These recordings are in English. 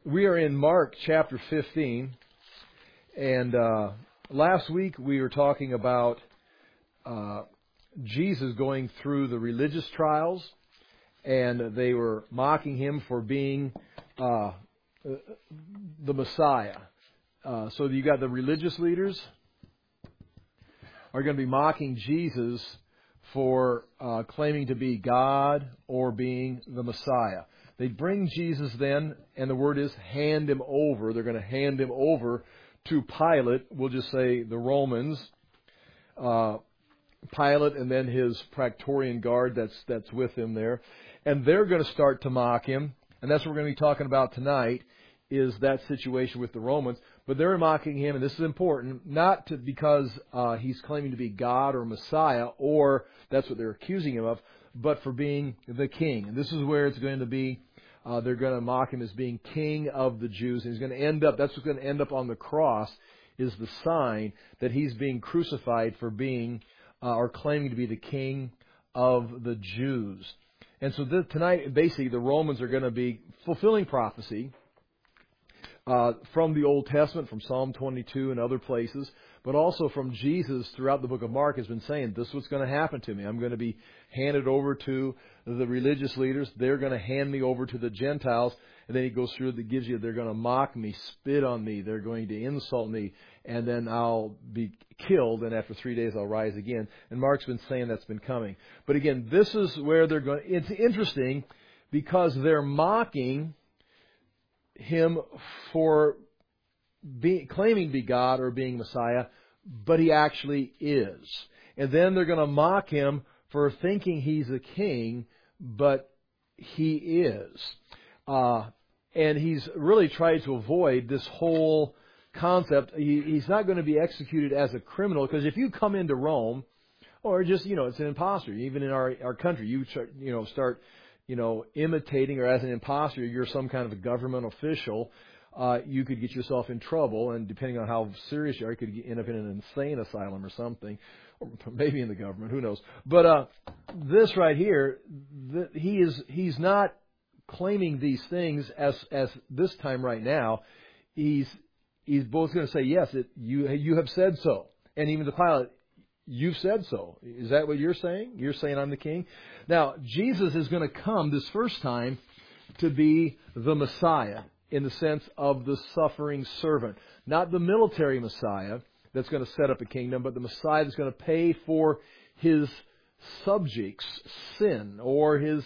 We are in Mark chapter 15, and last week we were talking about Jesus going through the religious trials, and they were mocking him for being the Messiah. So you got the religious leaders are going to be mocking Jesus for claiming to be God or being the Messiah. They bring Jesus then, and the word is hand him over. They're going to hand him over to Pilate. We'll just say the Romans. Pilate and then his Praetorian guard that's with him there. And they're going to start to mock him. And that's what we're going to be talking about tonight, is that situation with the Romans. But they're mocking him, and this is important, not because he's claiming to be God or Messiah, or that's what they're accusing him of, but for being the king. And this is where it's going to be. They're going to mock him as being king of the Jews. And he's going to end up, that's what's going to end up on the cross, is the sign that he's being crucified for being or claiming to be the king of the Jews. And so tonight, basically, the Romans are going to be fulfilling prophecy from the Old Testament, from Psalm 22 and other places, but also from Jesus throughout the book of Mark has been saying, this is what's going to happen to me. I'm going to be handed over to the religious leaders. They're going to hand me over to the Gentiles. And then he goes through it, gives you, they're going to mock me, spit on me. They're going to insult me. And then I'll be killed. And after 3 days, I'll rise again. And Mark's been saying that's been coming. But again, this is where they're going. It's interesting because they're mocking him for claiming to be God or being Messiah, but he actually is. And then they're going to mock him for thinking he's a king, but he is. And he's really tried to avoid this whole concept. He's not going to be executed as a criminal, because if you come into Rome, or just, it's an imposter, even in our country, you start imitating, or as an imposter, you're some kind of a government official, you could get yourself in trouble, and depending on how serious you are, you could end up in an insane asylum or something, or maybe in the government, who knows. But this right here, he's not claiming these things as this time right now. He's both going to say, yes, you have said so, and even to Pilate, you've said so. Is that what you're saying? You're saying I'm the king? Now, Jesus is going to come this first time to be the Messiah in the sense of the suffering servant. Not the military Messiah that's going to set up a kingdom, but the Messiah that's going to pay for his subjects' sin, or his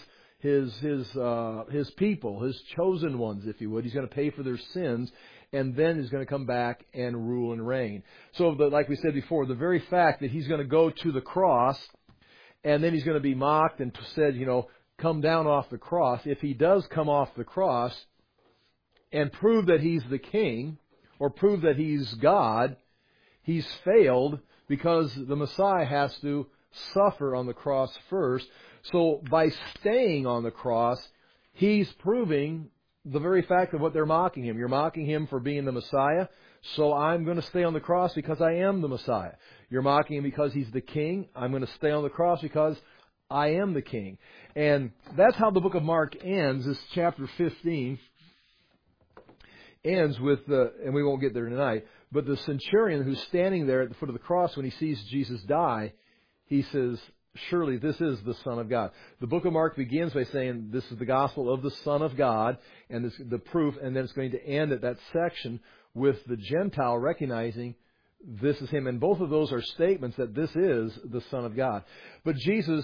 people, his chosen ones, if you would. He's going to pay for their sins, and then he's going to come back and rule and reign. So, like we said before, the very fact that he's going to go to the cross, and then he's going to be mocked and said, come down off the cross. If he does come off the cross and prove that he's the king, or prove that he's God, he's failed, because the Messiah has to suffer on the cross first. So by staying on the cross, he's proving the very fact of what they're mocking him. You're mocking him for being the Messiah, so I'm going to stay on the cross because I am the Messiah. You're mocking him because he's the king. I'm going to stay on the cross because I am the king. And that's how the book of Mark ends. This chapter 15 ends with, and we won't get there tonight, but the centurion who's standing there at the foot of the cross when he sees Jesus die, he says, surely this is the Son of God. The book of Mark begins by saying this is the gospel of the Son of God, and this, the proof, and then it's going to end at that section with the Gentile recognizing this is him. And both of those are statements that this is the Son of God. But Jesus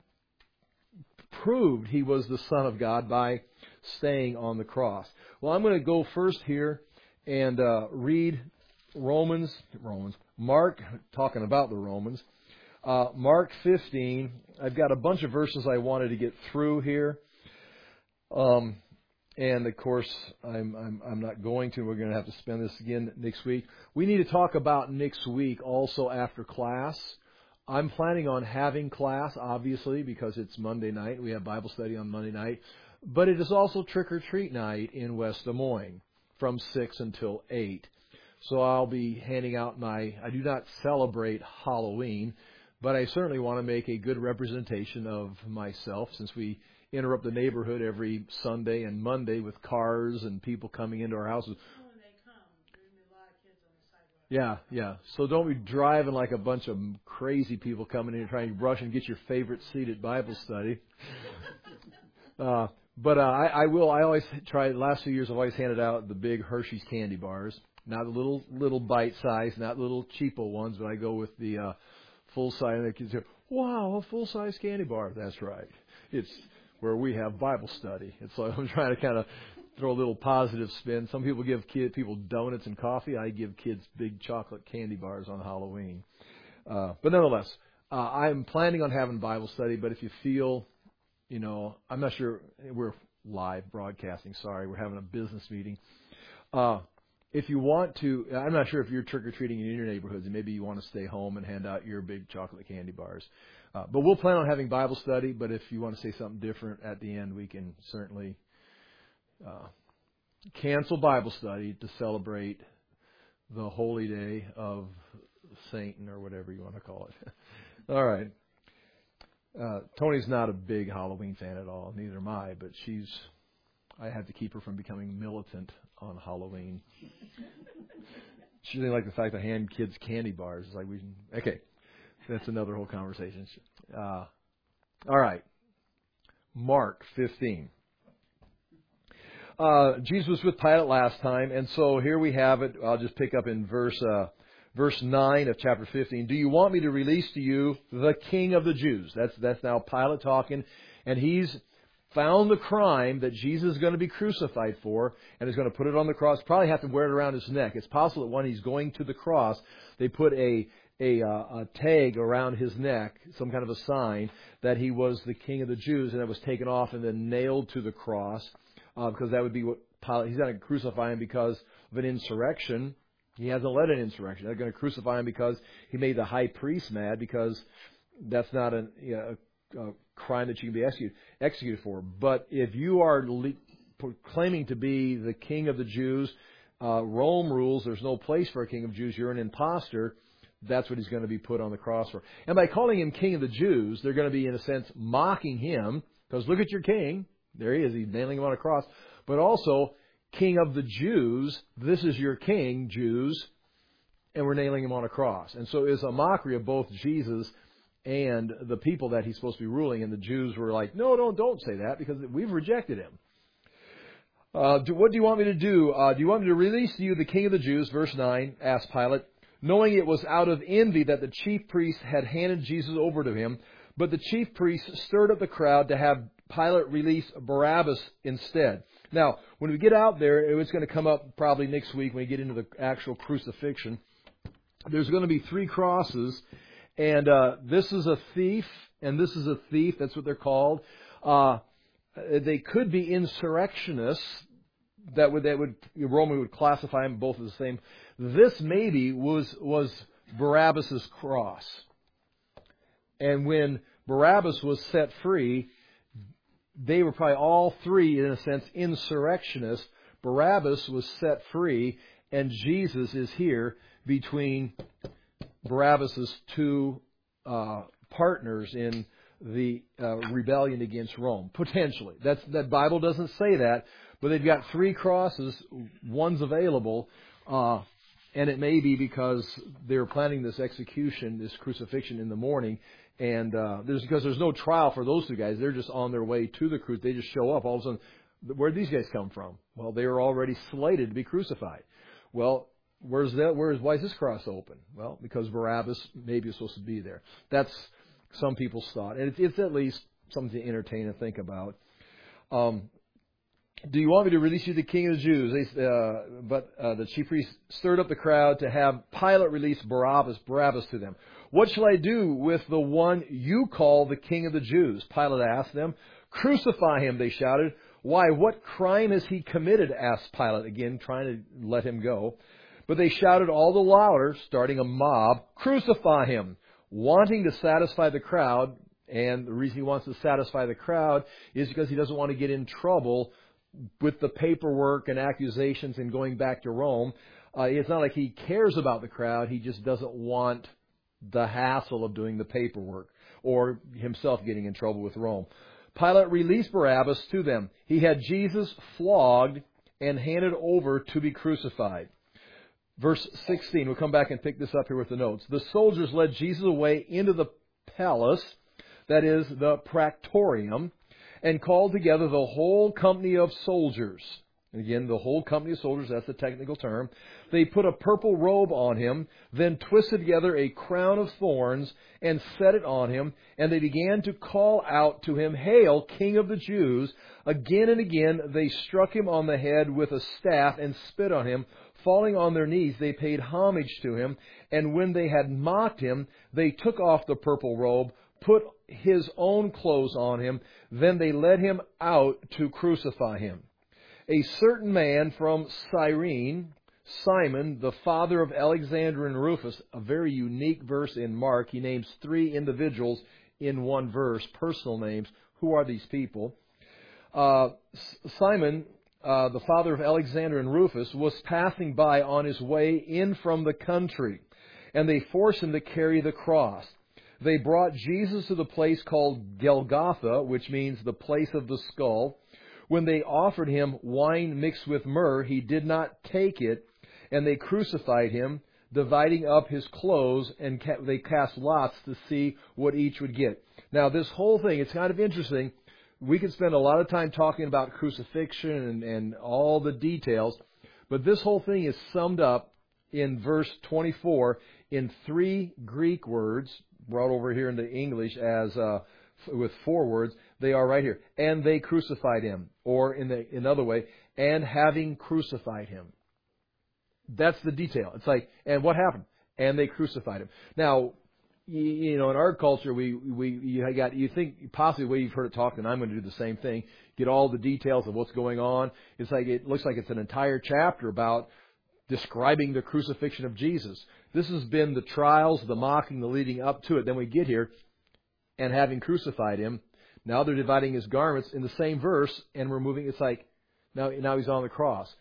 proved he was the Son of God by staying on the cross. Well, I'm going to go first here and read Mark, talking about the Romans. Mark 15. I've got a bunch of verses I wanted to get through here, and of course I'm not going to. We're going to have to spend this again next week. We need to talk about next week also after class. I'm planning on having class, obviously, because it's Monday night. We have Bible study on Monday night, but it is also trick or treat night in West Des Moines from 6 until 8. So I'll be handing out I do not celebrate Halloween, but I certainly want to make a good representation of myself, since we interrupt the neighborhood every Sunday and Monday with cars and people coming into our houses. When they come, there's going to be a lot of kids on the sidewalk. Yeah. So don't be driving like a bunch of crazy people coming in and trying to rush and get your favorite seat at Bible study. But I always try, the last few years I've always handed out the big Hershey's candy bars. Not the little bite size, not little cheapo ones, but I go with the full size. And the kids go, wow, a full size candy bar. That's right. It's where we have Bible study. It's like I'm trying to kind of throw a little positive spin. Some people give people donuts and coffee. I give kids big chocolate candy bars on Halloween. But nonetheless, I'm planning on having Bible study. But if you feel, I'm not sure, we're live broadcasting. Sorry, we're having a business meeting. If you want to, I'm not sure if you're trick-or-treating in your neighborhoods, and maybe you want to stay home and hand out your big chocolate candy bars. But we'll plan on having Bible study, but if you want to say something different at the end, we can certainly cancel Bible study to celebrate the holy day of Satan, or whatever you want to call it. All right. Tony's not a big Halloween fan at all, neither am I, but I have to keep her from becoming militant on Halloween. She didn't like the fact I hand kids candy bars. It's like okay, that's another whole conversation. All right, Mark 15. Jesus was with Pilate last time, and so here we have it. I'll just pick up in verse 9 of chapter 15. Do you want me to release to you the King of the Jews? That's now Pilate talking, and he's found the crime that Jesus is going to be crucified for, and is going to put it on the cross. Probably have to wear it around his neck. It's possible that when he's going to the cross, they put a tag around his neck, some kind of a sign that he was the King of the Jews, and it was taken off and then nailed to the cross, because that would be what Pilate. He's going to crucify him because of an insurrection. He hasn't led an insurrection. They're going to crucify him because he made the high priest mad, because that's not a crime that you can be executed for. But if you are claiming to be the King of the Jews, Rome rules, there's no place for a King of Jews, you're an imposter. That's what he's going to be put on the cross for. And by calling him King of the Jews, they're going to be, in a sense, mocking him, because look at your king. There he is. He's nailing him on a cross. But also, King of the Jews, this is your king, Jews, and we're nailing him on a cross. And so it's a mockery of both Jesus and the people that he's supposed to be ruling. And the Jews were like, no, don't say that, because we've rejected him. What do you want me to do? Do you want me to release to you the King of the Jews? Verse 9, asked Pilate, knowing it was out of envy that the chief priests had handed Jesus over to him. But the chief priests stirred up the crowd to have Pilate release Barabbas instead. Now, when we get out there, it's going to come up probably next week when we get into the actual crucifixion. There's going to be 3 crosses, and this is a thief, and this is a thief. That's what they're called. They could be insurrectionists. Rome would classify them both as the same. This maybe was Barabbas' cross. And when Barabbas was set free, they were probably all 3, in a sense, insurrectionists. Barabbas was set free, and Jesus is here between Barabbas' 2 partners in the rebellion against Rome, potentially. That Bible doesn't say that, but they've got 3 crosses. One's available, and it may be because they're planning this execution, this crucifixion in the morning, and because there's no trial for those 2 guys. They're just on their way to the crucifixion. They just show up. All of a sudden, where did these guys come from? Well, they were already slated to be crucified. Well, why is this cross open? Well, because Barabbas maybe is supposed to be there. That's some people's thought. And it's at least something to entertain and think about. Do you want me to release you the King of the Jews? But the chief priests stirred up the crowd to have Pilate release Barabbas to them. What shall I do with the one you call the King of the Jews? Pilate asked them. Crucify him, they shouted. Why, what crime has he committed? Asked Pilate, again trying to let him go. But they shouted all the louder, starting a mob, crucify him, wanting to satisfy the crowd. And the reason he wants to satisfy the crowd is because he doesn't want to get in trouble with the paperwork and accusations and going back to Rome. It's not like he cares about the crowd. He just doesn't want the hassle of doing the paperwork or himself getting in trouble with Rome. Pilate released Barabbas to them. He had Jesus flogged and handed over to be crucified. Verse 16, we'll come back and pick this up here with the notes. The soldiers led Jesus away into the palace, that is, the praetorium, and called together the whole company of soldiers. And again, the whole company of soldiers, that's the technical term. They put a purple robe on him, then twisted together a crown of thorns and set it on him, and they began to call out to him, "Hail, King of the Jews!" Again and again they struck him on the head with a staff and spit on him. Falling on their knees, they paid homage to him, and when they had mocked him, they took off the purple robe, put his own clothes on him, then they led him out to crucify him. A certain man from Cyrene, Simon, the father of Alexander and Rufus, a very unique verse in Mark. He names 3 individuals in one verse, personal names. Who are these people? Simon, the father of Alexander and Rufus, was passing by on his way in from the country, and they forced him to carry the cross. They brought Jesus to the place called Golgotha, which means the place of the skull. When they offered him wine mixed with myrrh, he did not take it, and they crucified him, dividing up his clothes, and they cast lots to see what each would get. Now, this whole thing, it's kind of interesting. We could spend a lot of time talking about crucifixion and all the details, but this whole thing is summed up in verse 24 in 3 Greek words, brought over here into English as with 4 words. They are right here. And they crucified him. Or in another way, and having crucified him. That's the detail. It's like, and what happened? And they crucified him. Now, you know, in our culture, you think possibly the way you've heard it talked, and I'm going to do the same thing. Get all the details of what's going on. It's like it looks like it's an entire chapter about describing the crucifixion of Jesus. This has been the trials, the mocking, the leading up to it. Then we get here, and having crucified him. Now they're dividing his garments in the same verse, and we're moving. It's like now he's on the cross,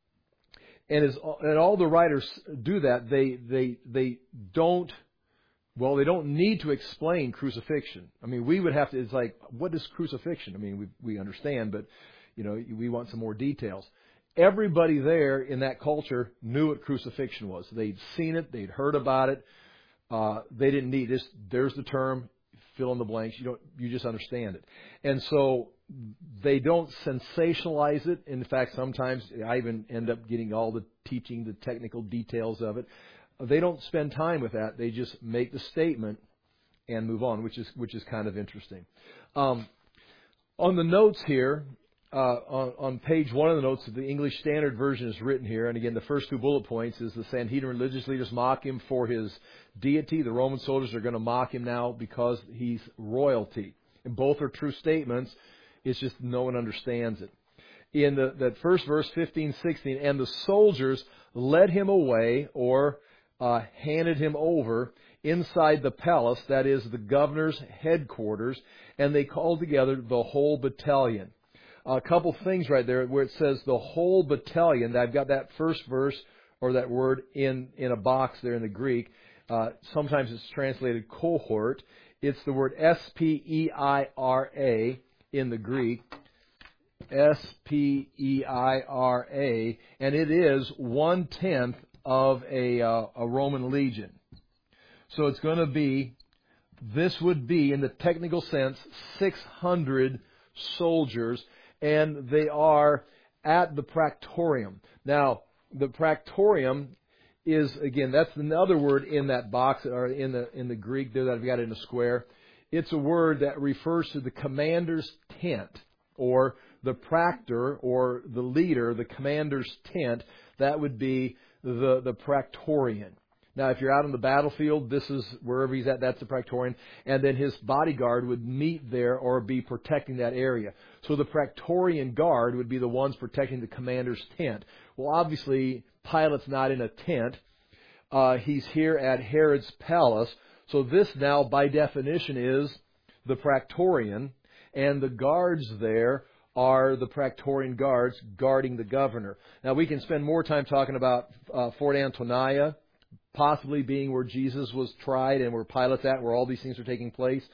and all the writers do that. They don't. Well, they don't need to explain crucifixion. I mean, we would have to. It's like, what is crucifixion? I mean, we understand, but you know, we want some more details. Everybody there in that culture knew what crucifixion was. They'd seen it. They'd heard about it. They didn't need this. There's the term. Fill in the blanks. You just understand it. And so they don't sensationalize it. In fact, sometimes I even end up getting all the teaching, the technical details of it. They don't spend time with that. They just make the statement and move on, which is kind of interesting. On the notes here, on page 1 of the notes, the English Standard Version is written here. And again, the first 2 bullet points is the Sanhedrin religious leaders mock him for his deity. The Roman soldiers are going to mock him now because he's royalty. And both are true statements. It's just no one understands it. In that first verse, 15, 16, and the soldiers led him away, or handed him over inside the palace, that is the governor's headquarters, and they called together the whole battalion. A couple things right there where it says the whole battalion. I've got that first verse or that word in a box there in the Greek. Sometimes it's translated cohort. It's the word S-P-E-I-R-A in the Greek. S-P-E-I-R-A. And it is 1/10 of a Roman legion. So it's going to be, this would be, in the technical sense, 600 soldiers, and they are at the Praetorium. Now, the Praetorium is, again, that's another word in that box, or in the Greek there that I've got in a square. It's a word that refers to the commander's tent, or the praetor, or the leader, the commander's tent. That would be the Praetorian. Now, if you're out on the battlefield, this is wherever he's at, that's the Praetorian. And then his bodyguard would meet there or be protecting that area. So the Praetorian Guard would be the ones protecting the commander's tent. Well, obviously, Pilate's not in a tent. He's here at Herod's palace. So this now, by definition, is the Praetorian. And the guards there are the Praetorian guards guarding the governor. Now, we can spend more time talking about Fort Antonia, possibly being where Jesus was tried and where Pilate's at, where all these things are taking place.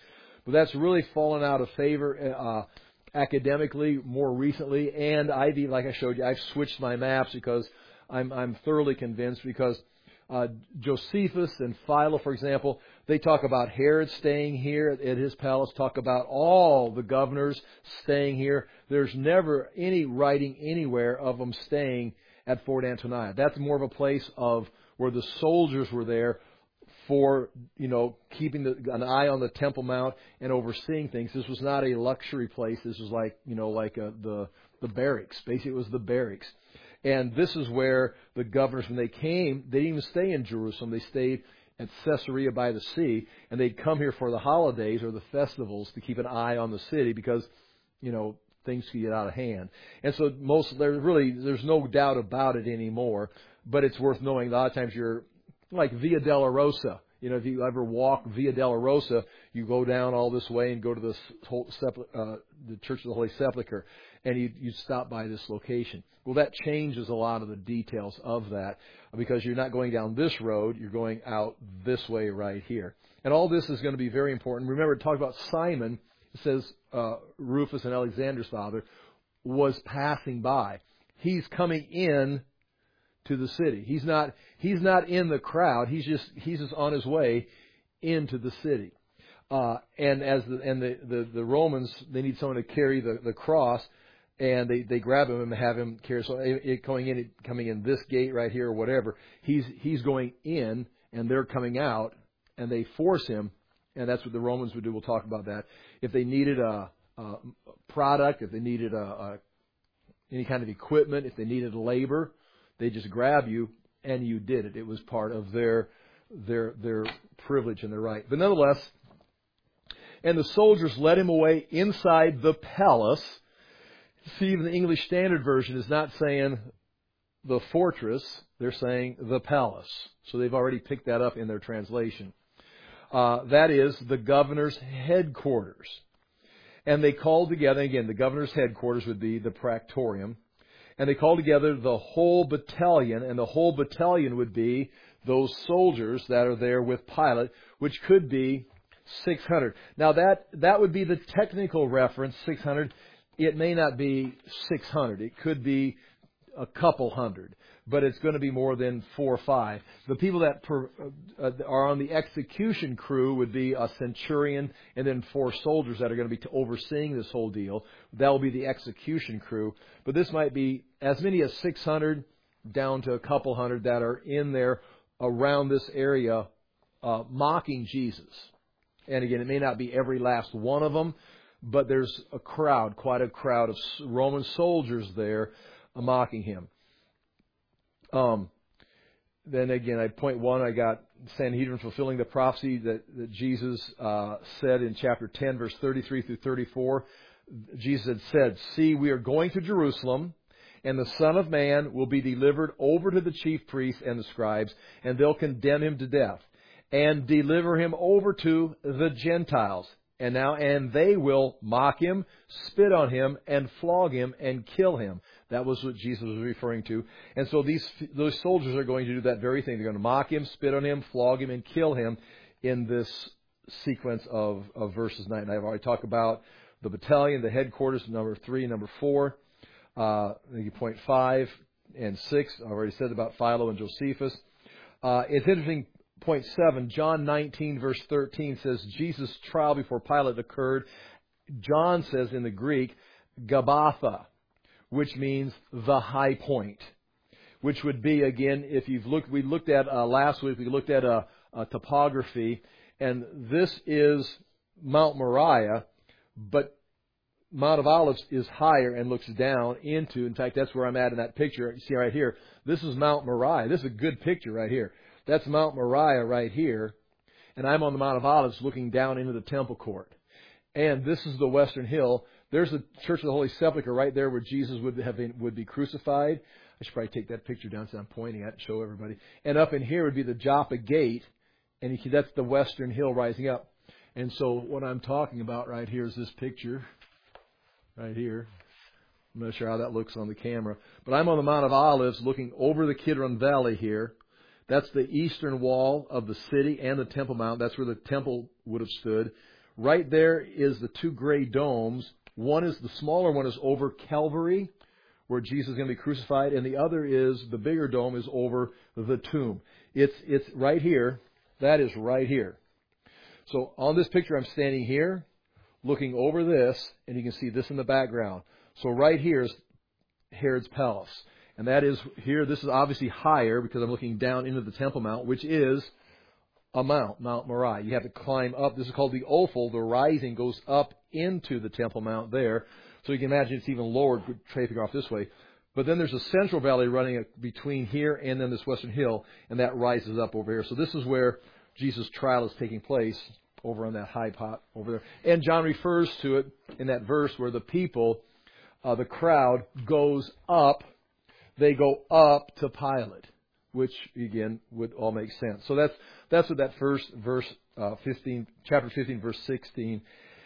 But that's really fallen out of favor academically more recently. And like I showed you, I've switched my maps because I'm thoroughly convinced because Josephus and Philo, for example, they talk about Herod staying here at his palace, talk about all the governors staying here. There's never any writing anywhere of them staying at Fort Antonia. That's more of a place of where the soldiers were there for, keeping an eye on the Temple Mount and overseeing things. This was not a luxury place. This was like the barracks. Basically, it was the barracks. And this is where the governors, when they came, they didn't even stay in Jerusalem. They stayed at Caesarea by the sea, and they'd come here for the holidays or the festivals to keep an eye on the city because, things could get out of hand. And so there's no doubt about it anymore, but it's worth knowing. A lot of times you're like Via Dolorosa. If you ever walk Via Dolorosa, you go down all this way and go to the Church of the Holy Sepulchre, and you stop by this location. Well, that changes a lot of the details of that because you're not going down this road, you're going out this way right here. And all this is going to be very important. Remember, it talked about Simon. It says Rufus and Alexander's father was passing by. He's coming in to the city. He's not in the crowd. He's just on his way into the city. And the Romans, they need someone to carry the cross, and they grab him and have him carry. So coming in this gate right here or whatever, he's going in, and they're coming out, and they force him, and that's what the Romans would do. We'll talk about that. If they needed a product, if they needed any kind of equipment, if they needed labor, they just grab you, and you did it. It was part of their privilege and their right. But nonetheless, and the soldiers led him away inside the palace. See, even the English Standard Version is not saying the fortress. They're saying the palace. So they've already picked that up in their translation. That is the governor's headquarters. And they called together, again, the governor's headquarters would be the Praetorium. And they called together the whole battalion, and the whole battalion would be those soldiers that are there with Pilate, which could be 600. Now that would be the technical reference, 600. It may not be 600. It could be a couple hundred, but it's going to be more than 4 or 5. The people that are on the execution crew would be a centurion and then 4 soldiers that are going to be overseeing this whole deal. That will be the execution crew. But this might be as many as 600 down to a couple hundred that are in there around this area mocking Jesus. And again, it may not be every last one of them, but there's quite a crowd of Roman soldiers there mocking him. Then again, point 1, I got Sanhedrin fulfilling the prophecy that Jesus said in chapter 10, verse 33 through 34. Jesus had said, "See, we are going to Jerusalem, and the Son of Man will be delivered over to the chief priests and the scribes, and they'll condemn him to death, and deliver him over to the Gentiles. And they will mock him, spit on him, and flog him, and kill him." That was what Jesus was referring to. And so those soldiers are going to do that very thing. They're going to mock him, spit on him, flog him, and kill him in this sequence of verses 9. And I've already talked about the battalion, the headquarters, number 3, number 4, point 5 and 6. I've already said about Philo and Josephus. It's interesting. Point 7, John 19, verse 13 says Jesus' trial before Pilate occurred. John says in the Greek, Gabbatha, which means the high point, which would be, again, we looked at last week, we looked at a topography, and this is Mount Moriah, but Mount of Olives is higher and looks down into, in fact, that's where I'm at in that picture. You see right here, this is Mount Moriah. This is a good picture right here. That's Mount Moriah right here, and I'm on the Mount of Olives looking down into the temple court. And this is the Western Hill. There's the Church of the Holy Sepulchre right there where Jesus would be crucified. I should probably take that picture down so I'm pointing at it and show everybody. And up in here would be the Joppa Gate, and that's the Western Hill rising up. And so what I'm talking about right here is this picture right here. I'm not sure how that looks on the camera. But I'm on the Mount of Olives looking over the Kidron Valley here. That's the eastern wall of the city and the Temple Mount. That's where the temple would have stood. Right there is the two gray domes. The smaller one is over Calvary, where Jesus is going to be crucified, and the other is, the bigger dome is over the tomb. It's right here. That is right here. So on this picture, I'm standing here, looking over this, and you can see this in the background. So right here is Herod's palace. And that is here, this is obviously higher because I'm looking down into the Temple Mount, which is a mount, Mount Moriah. You have to climb up. This is called the Ophel. The rising goes up into the Temple Mount there. So you can imagine it's even lower, traping off this way. But then there's a central valley running between here and then this western hill, and that rises up over here. So this is where Jesus' trial is taking place, over on that high pot over there. And John refers to it in that verse where the people, the crowd, goes up. They go up to Pilate, which again would all make sense. So that's what that first verse 15, chapter 15, verse 16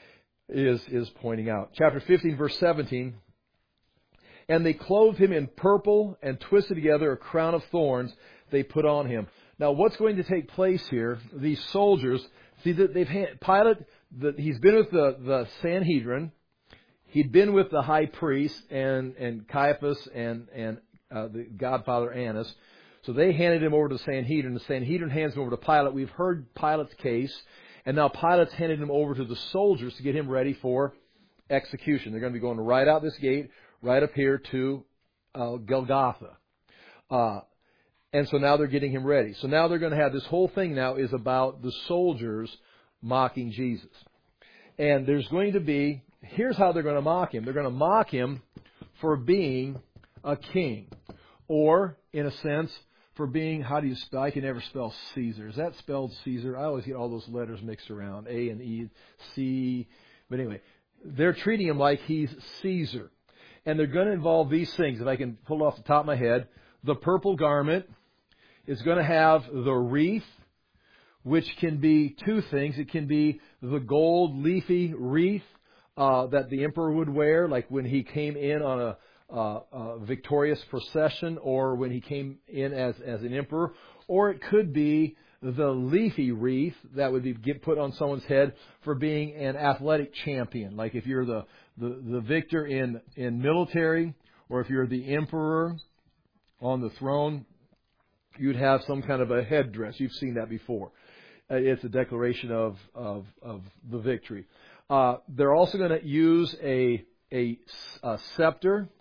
is pointing out. Chapter 15, verse 17. And they clothed him in purple and twisted together a crown of thorns they put on him. Now, what's going to take place here? These soldiers, see that Pilate. He's been with the Sanhedrin. He'd been with the high priest and Caiaphas and the godfather Annas. So they handed him over to the Sanhedrin. The Sanhedrin hands him over to Pilate. We've heard Pilate's case, and now Pilate's handed him over to the soldiers to get him ready for execution. They're going to be going right out this gate, right up here to Golgotha. And so now they're getting him ready. So now they're going to have this whole thing now is about the soldiers mocking Jesus. And there's going to be, here's how they're going to mock him. They're going to mock him for being a king. Or, in a sense, for being, how do you spell? I can never spell Caesar. Is that spelled Caesar? I always get all those letters mixed around. A and E, C. But anyway, they're treating him like he's Caesar. And they're going to involve these things. If I can pull it off the top of my head. The purple garment is going to have the wreath, which can be two things. It can be the gold leafy wreath that the emperor would wear, like when he came in on a victorious procession, or when he came in as an emperor. Or it could be the leafy wreath that would be put on someone's head for being an athletic champion. Like if you're the victor in military, or if you're the emperor on the throne, you'd have some kind of a headdress. You've seen that before. It's a declaration of the victory. They're also going to use a scepter.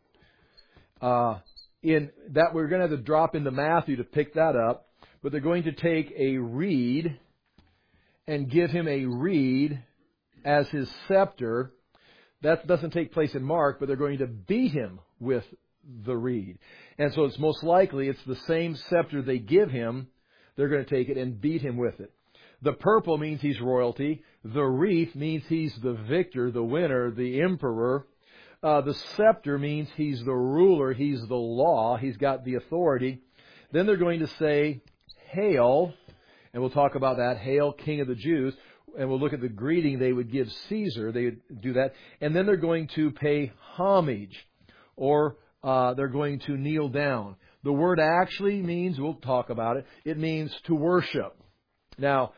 In that we're going to have to drop into Matthew to pick that up. But they're going to take a reed and give him a reed as his scepter. That doesn't take place in Mark, but they're going to beat him with the reed. And so it's most likely it's the same scepter they give him. They're going to take it and beat him with it. The purple means he's royalty. The wreath means he's the victor, the winner, the emperor. The scepter means he's the ruler, he's the law, he's got the authority. Then they're going to say, "Hail," and we'll talk about that. "Hail, King of the Jews." And we'll look at the greeting they would give Caesar. They would do that. And then they're going to pay homage, or they're going to kneel down. The word actually means, we'll talk about it, it means to worship. Now,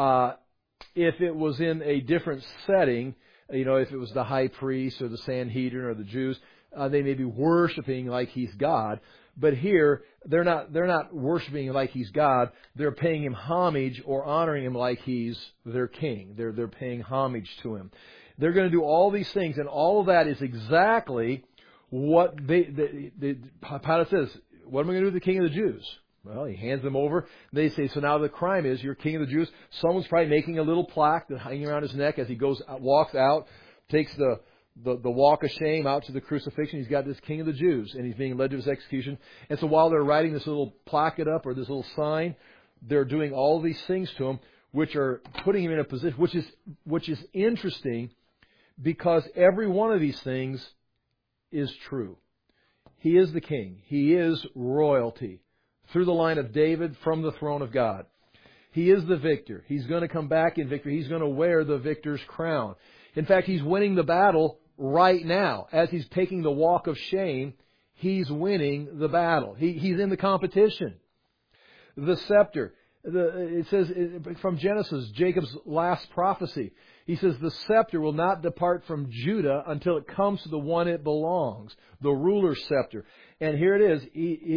if it was in a different setting, if it was the high priest or the Sanhedrin or the Jews, they may be worshiping like he's God. But here, they're not worshiping like he's God. They're paying him homage or honoring him like he's their king. They're paying homage to him. They're going to do all these things, and all of that is exactly what Pilate says. What am I going to do with the King of the Jews? Well, he hands them over. They say, so now the crime is, you're King of the Jews. Someone's probably making a little plaque that's hanging around his neck as he walks out, takes the walk of shame out to the crucifixion. He's got this King of the Jews, and he's being led to his execution. And so while they're writing this little placket up, or this little sign, they're doing all these things to him, which are putting him in a position, which is interesting, because every one of these things is true. He is the king. He is royalty through the line of David from the throne of God. He is the victor. He's going to come back in victory. He's going to wear the victor's crown. In fact, he's winning the battle right now. As he's taking the walk of shame, he's winning the battle. He's in the competition. The scepter. It says from Genesis, Jacob's last prophecy. He says the scepter will not depart from Judah until it comes to the one it belongs, the ruler's scepter. And here it is.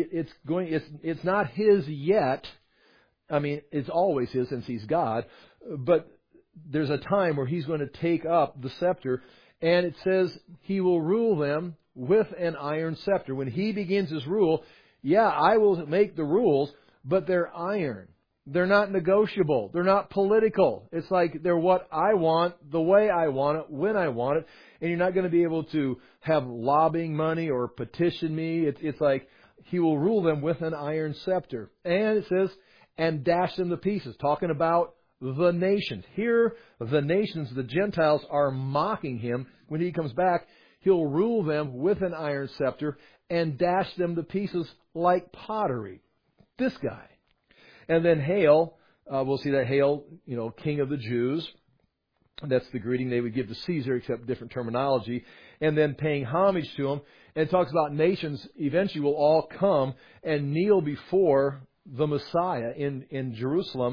It's not his yet. I mean, it's always his since he's God. But there's a time where he's going to take up the scepter. And it says he will rule them with an iron scepter. When he begins his rule, I will make the rules, but they're iron. They're not negotiable. They're not political. It's like they're what I want, the way I want it, when I want it. And you're not going to be able to have lobbying money or petition me. It's like he will rule them with an iron scepter. And it says, and dash them to pieces. Talking about the nations. Here, the nations, the Gentiles, are mocking him. When he comes back, he'll rule them with an iron scepter and dash them to pieces like pottery. This guy. And then hail, we'll see that hail, King of the Jews. That's the greeting they would give to Caesar, except different terminology. And then paying homage to him. And it talks about nations eventually will all come and kneel before the Messiah in Jerusalem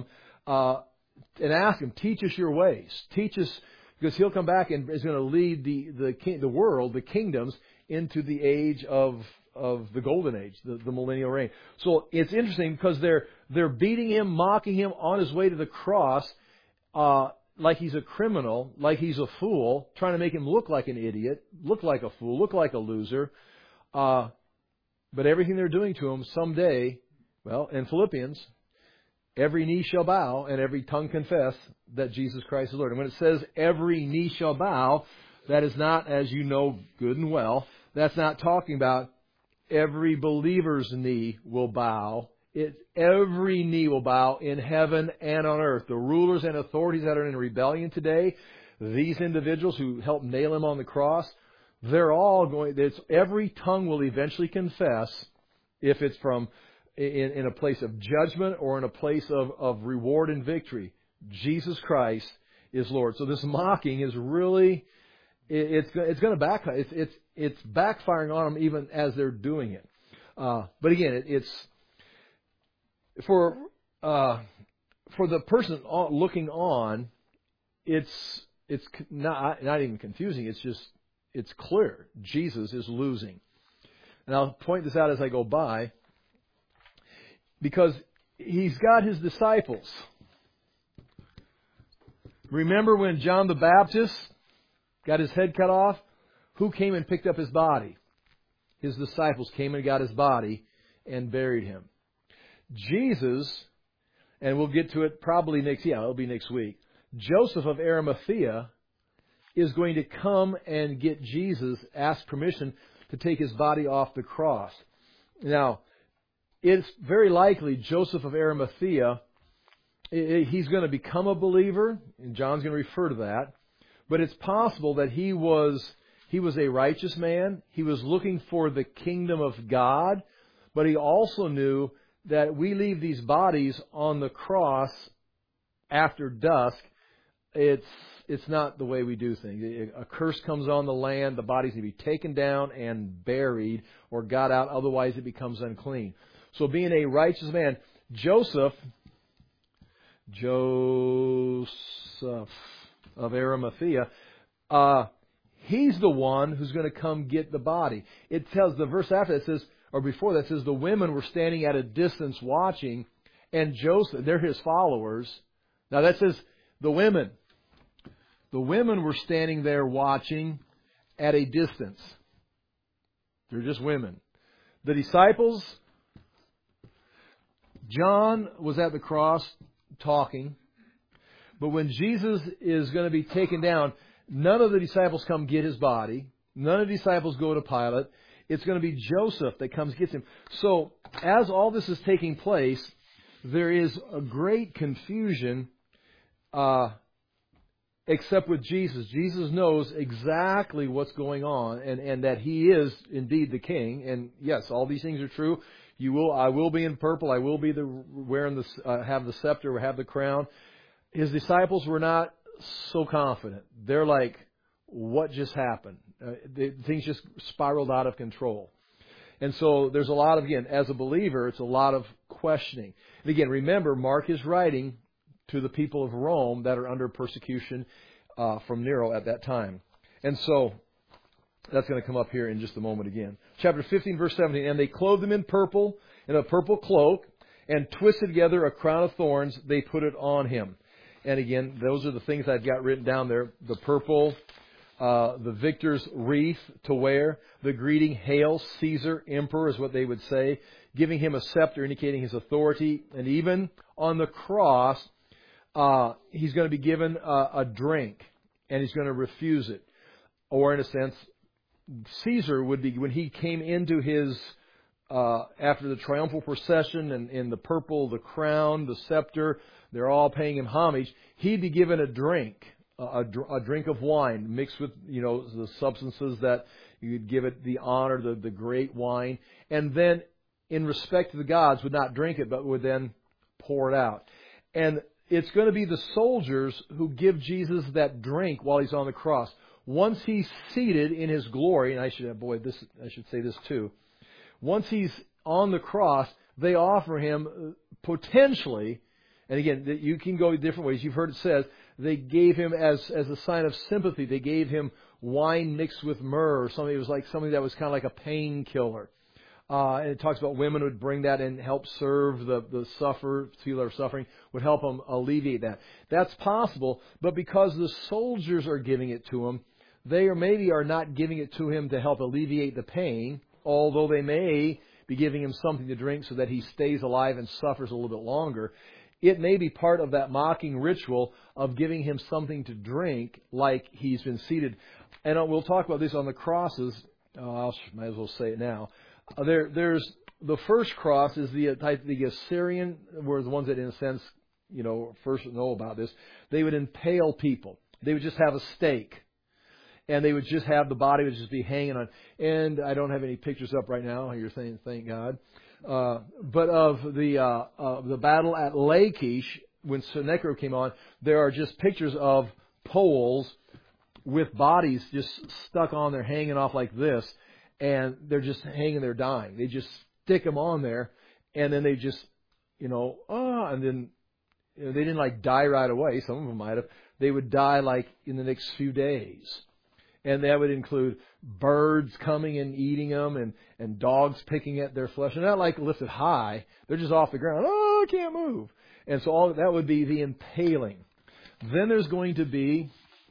and ask him, teach us your ways. Teach us, because he'll come back and is going to lead the world, the kingdoms, into the age of the golden age, the millennial reign. So it's interesting because they're beating him, mocking him on his way to the cross, like he's a criminal, like he's a fool, trying to make him look like an idiot, look like a fool, look like a loser. But everything they're doing to him someday, in Philippians, every knee shall bow and every tongue confess that Jesus Christ is Lord. And when it says every knee shall bow, that is not, as you know good and well, that's not talking about every believer's knee will bow. Every knee will bow in heaven and on earth. The rulers and authorities that are in rebellion today, these individuals who helped nail him on the cross, they're all going, every tongue will eventually confess, if it's from in a place of judgment or in a place of reward and victory, Jesus Christ is Lord. So this mocking is really, it's going to backfire. It's backfiring on them even as they're doing it. But again, it's for the person looking on. It's not even confusing. It's clear. Jesus is losing, and I'll point this out as I go by, because he's got his disciples. Remember when John the Baptist got his head cut off? Who came and picked up his body? His disciples came and got his body and buried him. Jesus, and we'll get to it probably it'll be next week. Joseph of Arimathea is going to come and get Jesus, ask permission to take his body off the cross. Now, it's very likely Joseph of Arimathea, he's going to become a believer, and John's going to refer to that. But it's possible that he was a righteous man. He was looking for the kingdom of God, but he also knew that we leave these bodies on the cross after dusk. It's not the way we do things. A curse comes on the land, the bodies need to be taken down and buried or got out, otherwise it becomes unclean. So being a righteous man, Joseph of Arimathea, he's the one who's going to come get the body. It tells, the verse after that says, or before that says, the women were standing at a distance watching, and Joseph, they're his followers. Now that says the women. The women were standing there watching at a distance. They're just women. The disciples, John was at the cross talking, but when Jesus is going to be taken down, none of the disciples come get his body. None of the disciples go to Pilate. It's going to be Joseph that comes gets him. So as all this is taking place, there is a great confusion, except with Jesus. Jesus knows exactly what's going on, and that he is indeed the king. And yes, all these things are true. I will be in purple. I will be wearing have the scepter or have the crown. His disciples were not so confident. They're like, what just happened? Things just spiraled out of control. And so there's a lot of, again, as a believer, it's a lot of questioning. And again, remember, Mark is writing to the people of Rome that are under persecution from Nero at that time. And so, that's going to come up here in just a moment again. Chapter 15, verse 17. And they clothed him in purple, in a purple cloak, and twisted together a crown of thorns. They put it on him. And again, those are the things I've got written down there. The purple, the victor's wreath to wear, the greeting, Hail Caesar, Emperor is what they would say, giving him a scepter indicating his authority. And even on the cross, he's going to be given a drink, and he's going to refuse it. Or in a sense, Caesar would be, when he came into his, after the triumphal procession and in the purple, the crown, the scepter, they're all paying him homage, he'd be given a drink, a drink of wine mixed with, the substances that you'd give it the honor, the great wine. And then, in respect to the gods, would not drink it, but would then pour it out. And it's going to be the soldiers who give Jesus that drink while he's on the cross. Once he's seated in his glory, and I should say this too. Once he's on the cross, they offer him potentially, and again, you can go different ways. You've heard it says they gave him as a sign of sympathy. They gave him wine mixed with myrrh, or something. It was like something that was kind of like a painkiller. And it talks about women would bring that and help serve the sufferer, people that are suffering, would help them alleviate that. That's possible, but because the soldiers are giving it to him, they maybe are not giving it to him to help alleviate the pain, although they may be giving him something to drink so that he stays alive and suffers a little bit longer. It may be part of that mocking ritual of giving him something to drink like he's been seated. And we'll talk about this on the crosses. I might as well say it now. There's the first cross is the Assyrian, were the ones that in a sense, first know about this. They would impale people. They would just have a stake. And they would just have, the body would just be hanging on. And I don't have any pictures up right now. You're saying, thank God. But of the battle at Lachish, when Sennacherib came on, there are just pictures of poles with bodies just stuck on there, hanging off like this. And they're just hanging there dying. They just stick them on there. And then they just, and then they didn't die right away. Some of them might have. They would die in the next few days. And that would include birds coming and eating them and dogs picking at their flesh. And not lifted high. They're just off the ground. Oh, I can't move. And so all that would be the impaling. Then there's going to be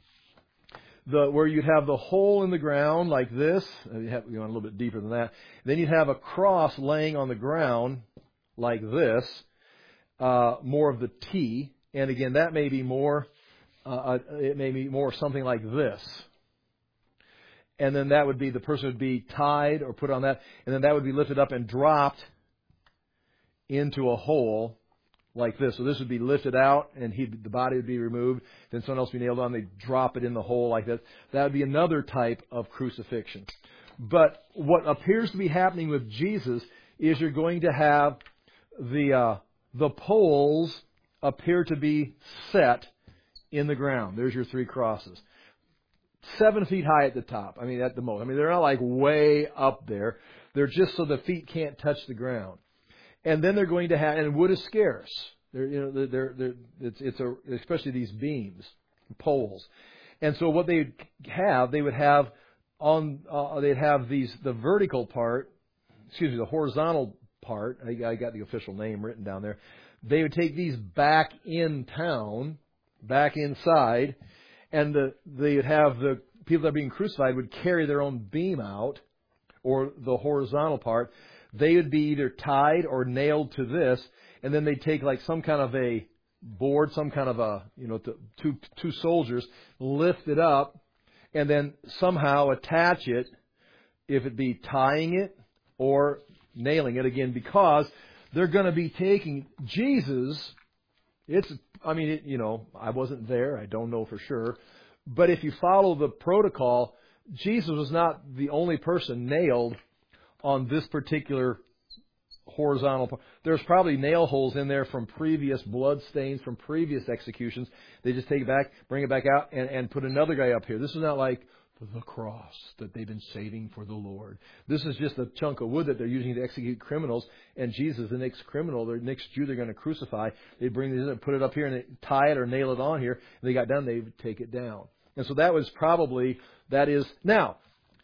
where you'd have the hole in the ground like this. You want a little bit deeper than that. Then you'd have a cross laying on the ground like this. More of the T. And again, that may be more, it may be more something like this. And then that would be, the person would be tied or put on that. And then that would be lifted up and dropped into a hole like this. So this would be lifted out and the body would be removed. Then someone else would be nailed on. They'd drop it in the hole like that. That would be another type of crucifixion. But what appears to be happening with Jesus is you're going to have the poles appear to be set in the ground. There's your three crosses. 7 feet high at the top. At the most. They're not way up there. They're just so the feet can't touch the ground. And then they're going to have, and wood is scarce. Especially these beams, poles. And so what they'd have the vertical part, the horizontal part. I got the official name written down there. They would take these back inside. And they would have the people that are being crucified would carry their own beam out, or the horizontal part. They would be either tied or nailed to this, and then they'd take some kind of a board, some kind of two soldiers, lift it up, and then somehow attach it, if it be tying it or nailing it again, because they're going to be taking Jesus. I wasn't there. I don't know for sure. But if you follow the protocol, Jesus was not the only person nailed on this particular horizontal part. There's probably nail holes in there from previous blood stains, from previous executions. They just take it back, bring it back out, and put another guy up here. This is not the cross that they've been saving for the Lord. This is just a chunk of wood that they're using to execute criminals, and Jesus, the next criminal, the next Jew they're going to crucify, they bring this and put it up here and they tie it or nail it on here. And they got done, they would take it down. And so that was probably, that is, now,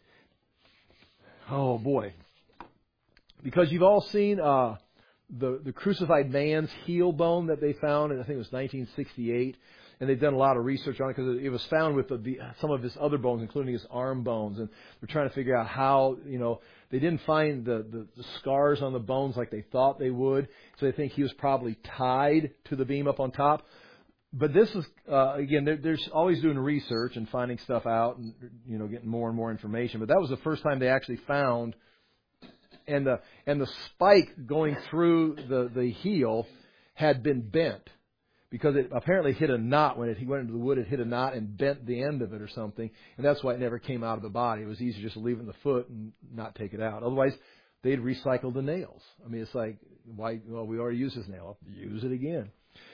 oh boy, because you've all seen the crucified man's heel bone that they found, and I think it was 1968. And they've done a lot of research on it because it was found with some of his other bones, including his arm bones. And they're trying to figure out how, they didn't find the scars on the bones like they thought they would. So they think he was probably tied to the beam up on top. But this is, again, they're always doing research and finding stuff out and, getting more and more information. But that was the first time they actually found, and the spike going through the heel had been bent. Because it apparently hit a knot when he went into the wood. It hit a knot and bent the end of it or something, and that's why it never came out of the body. It was easier just to leave it in the foot and not take it out. Otherwise, they'd recycle the nails. I mean, it's like, why? Well, we already used this nail. Use it again.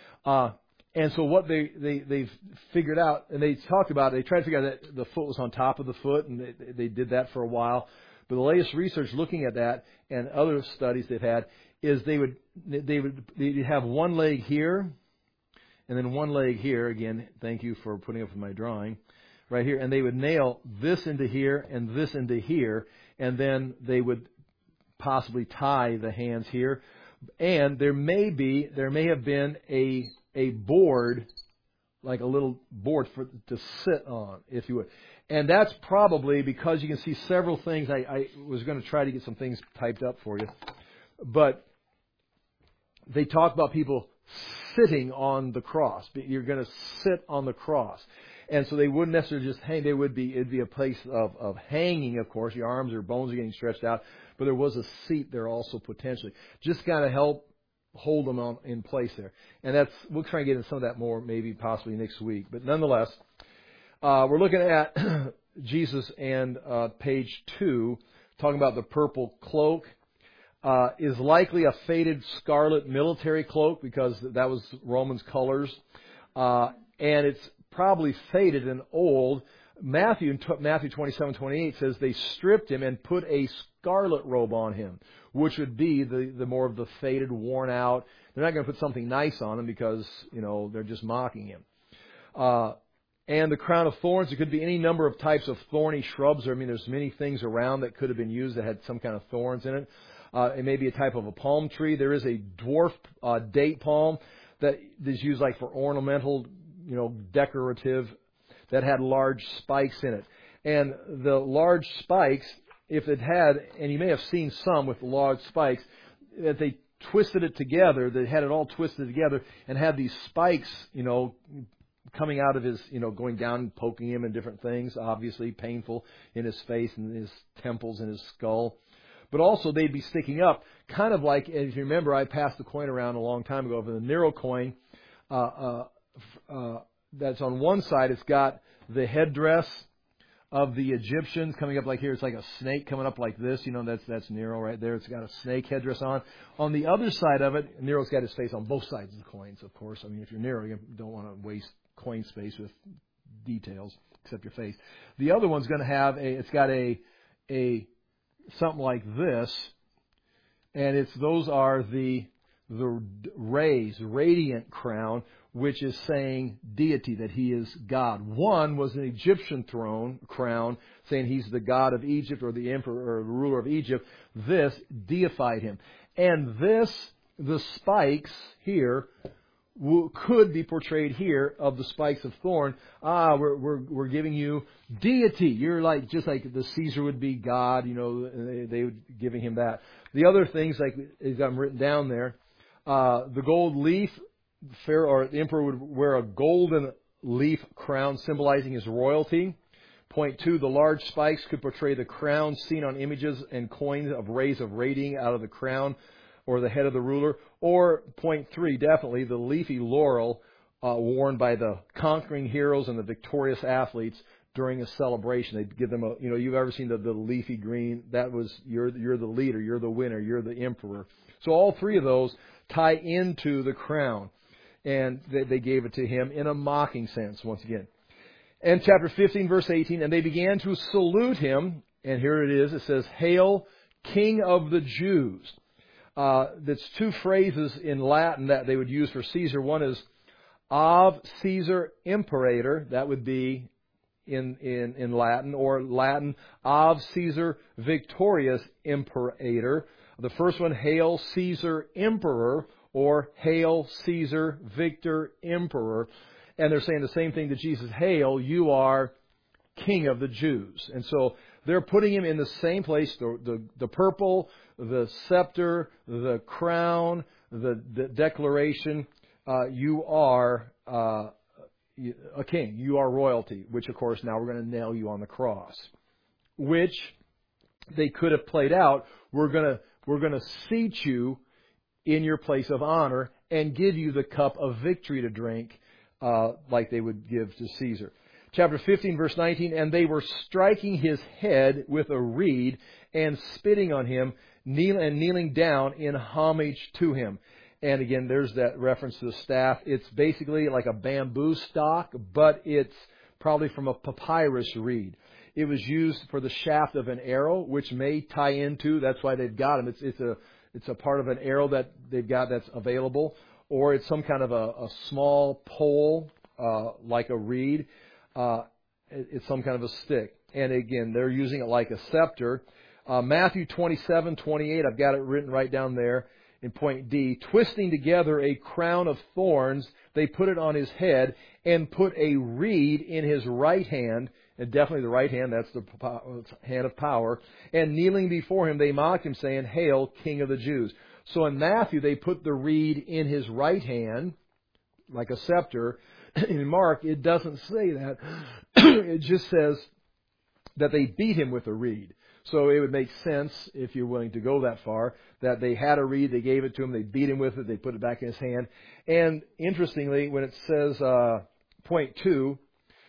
And so what they've figured out, and they talked about it. They tried to figure out that the foot was on top of the foot, and they did that for a while. But the latest research looking at that and other studies they've had is they'd have one leg here. And then one leg here, again, thank you for putting up with my drawing, right here. And they would nail this into here and this into here. And then they would possibly tie the hands here. And there may have been a board, like a little board to sit on, if you would. And that's probably because you can see several things. I was going to try to get some things typed up for you. But they talk about people sitting on the cross. You're going to sit on the cross. And so they wouldn't necessarily just hang. It'd be a place of hanging, of course. Your arms or bones are getting stretched out. But there was a seat there also potentially. Just kind of help hold them in place there. And we'll try and get into some of that more maybe possibly next week. But nonetheless, we're looking at Jesus and page 2, talking about the purple cloak. Is likely a faded scarlet military cloak because that was Romans' colors. And it's probably faded and old. Matthew 27:28 says they stripped him and put a scarlet robe on him, which would be the more of the faded, worn out. They're not going to put something nice on him because, they're just mocking him. And the crown of thorns, it could be any number of types of thorny shrubs. There's many things around that could have been used that had some kind of thorns in it. It may be a type of a palm tree. There is a dwarf date palm that is used like for ornamental, decorative, that had large spikes in it. And the large spikes, if it had, and you may have seen some with the large spikes, that they twisted it together, they had it all twisted together and had these spikes, coming out of his, going down and poking him in different things, obviously painful in his face and his temples and his skull. But also they'd be sticking up, kind of like, if you remember, I passed the coin around a long time ago, for the Nero coin, that's on one side, it's got the headdress of the Egyptians coming up like here. It's like a snake coming up like this. That's Nero right there. It's got a snake headdress on. On the other side of it, Nero's got his face on both sides of the coins, of course. If you're Nero, you don't want to waste coin space with details except your face. The other one's going to have it's got a something like this, and those are the rays, radiant crown, which is saying deity, that he is God. One was an Egyptian crown, saying he's the god of Egypt or the emperor or the ruler of Egypt. This deified him. And the spikes here could be portrayed here of the spikes of thorn. We're giving you deity. You're just like the Caesar would be God, they would giving him that. The other things, like he's got them written down there, the gold leaf, the emperor would wear a golden leaf crown symbolizing his royalty. Point 2, the large spikes could portray the crown seen on images and coins of rays of radiating out of the crown or the head of the ruler. Or point 3, definitely the leafy laurel worn by the conquering heroes and the victorious athletes during a celebration. They'd give them you've ever seen the leafy green? That was, you're the leader, you're the winner, you're the emperor. So all three of those tie into the crown. And they gave it to him in a mocking sense, once again. And chapter 15, verse 18, and they began to salute him. And here it is. It says, Hail, King of the Jews. That's two phrases in Latin that they would use for Caesar. One is Av Caesar Imperator. That would be in Latin, or Latin Av Caesar Victorious Imperator. The first one, Hail Caesar Emperor, or Hail Caesar Victor Emperor. And they're saying the same thing to Jesus. Hail, you are King of the Jews. And so they're putting him in the same place, the purple, the scepter, the crown, the declaration. You are a king. You are royalty, which, of course, now we're going to nail you on the cross. Which they could have played out. We're going to seat you in your place of honor and give you the cup of victory to drink, like they would give to Caesar. Chapter 15, verse 19, and they were striking his head with a reed and spitting on him, kneeling down in homage to him. And again, there's that reference to the staff. It's basically like a bamboo stalk, but it's probably from a papyrus reed. It was used for the shaft of an arrow, which may tie into, that's why they've got them. It's a part of an arrow that they've got that's available. Or it's some kind of a small pole, like a reed. It's some kind of a stick. And again, they're using it like a scepter. Matthew 27:28, I've got it written right down there in point D. Twisting together a crown of thorns, they put it on his head and put a reed in his right hand. And definitely the right hand, that's the hand of power. And kneeling before him, they mocked him, saying, Hail, King of the Jews. So in Matthew, they put the reed in his right hand, like a scepter. In Mark, it doesn't say that. It just says that they beat him with a reed. So it would make sense, if you're willing to go that far, that they had a reed, they gave it to him, they beat him with it, they put it back in his hand. And interestingly, when it says, point 2,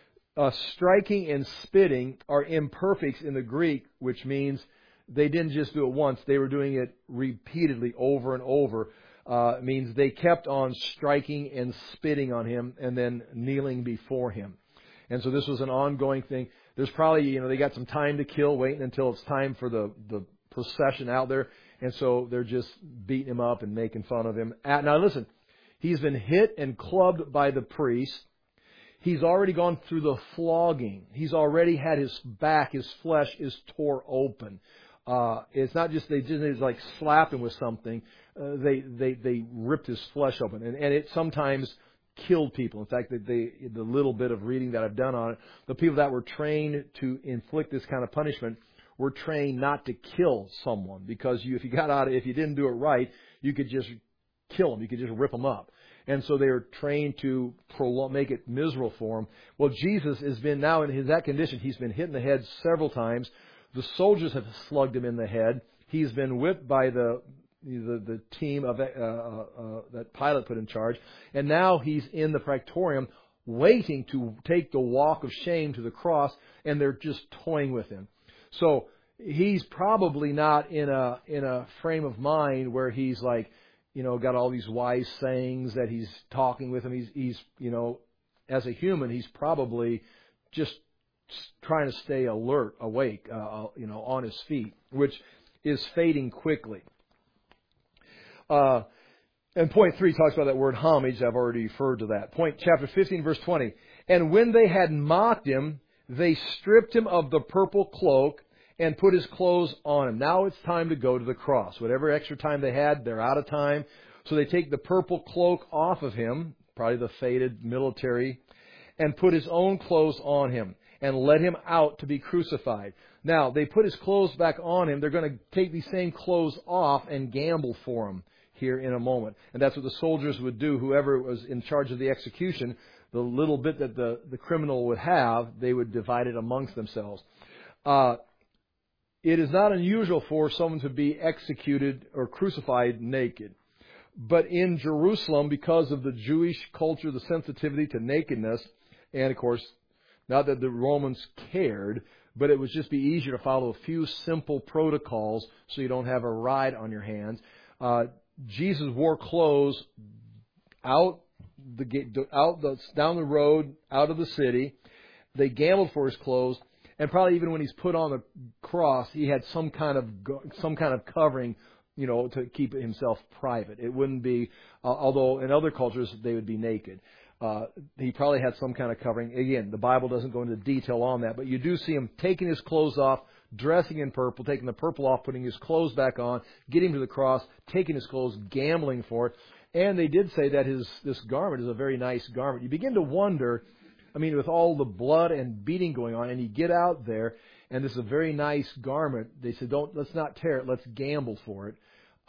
striking and spitting are imperfects in the Greek, which means they didn't just do it once, they were doing it repeatedly over and over. It means they kept on striking and spitting on him and then kneeling before him. And so this was an ongoing thing. There's probably, they got some time to kill, waiting until it's time for the procession out there. And so they're just beating him up and making fun of him. Now listen, he's been hit and clubbed by the priest. He's already gone through the flogging. He's already had his back, his flesh is tore open. It's not just they just like slapped him with something. They ripped his flesh open, and it sometimes killed people. In fact, the little bit of reading that I've done on it, the people that were trained to inflict this kind of punishment were trained not to kill someone, because if you didn't do it right, you could just kill them. You could just rip them up. And so they are trained to make it miserable for him. Well, Jesus has been now in that condition. He's been hit in the head several times. The soldiers have slugged him in the head. He's been whipped by the team of that Pilate put in charge. And now he's in the Praetorium waiting to take the walk of shame to the cross, and they're just toying with him. So he's probably not in a frame of mind where he's like, got all these wise sayings that he's talking with him. He's as a human, he's probably just trying to stay alert, awake, on his feet, which is fading quickly. And point 3 talks about that word homage. I've already referred to that. Chapter 15, verse 20. And when they had mocked him, they stripped him of the purple cloak and put his clothes on him. Now it's time to go to the cross. Whatever extra time they had, they're out of time. So they take the purple cloak off of him, probably the faded military, and put his own clothes on him and led him out to be crucified. Now, they put his clothes back on him. They're going to take these same clothes off and gamble for him here in a moment. And that's what the soldiers would do. Whoever was in charge of the execution, the little bit that the criminal would have, they would divide it amongst themselves. It is not unusual for someone to be executed or crucified naked. But in Jerusalem, because of the Jewish culture, the sensitivity to nakedness, and of course, not that the Romans cared, but it would just be easier to follow a few simple protocols so you don't have a ride on your hands. Jesus wore clothes down the road, out of the city. They gambled for his clothes, and probably even when he's put on the cross, he had some kind of covering, to keep himself private. It wouldn't be, although in other cultures they would be naked. He probably had some kind of covering. Again, the Bible doesn't go into detail on that, but you do see him taking his clothes off, dressing in purple, taking the purple off, putting his clothes back on, getting to the cross, taking his clothes, gambling for it. And they did say that this garment is a very nice garment. You begin to wonder, with all the blood and beating going on, and you get out there, and this is a very nice garment. They said, let's not tear it, let's gamble for it.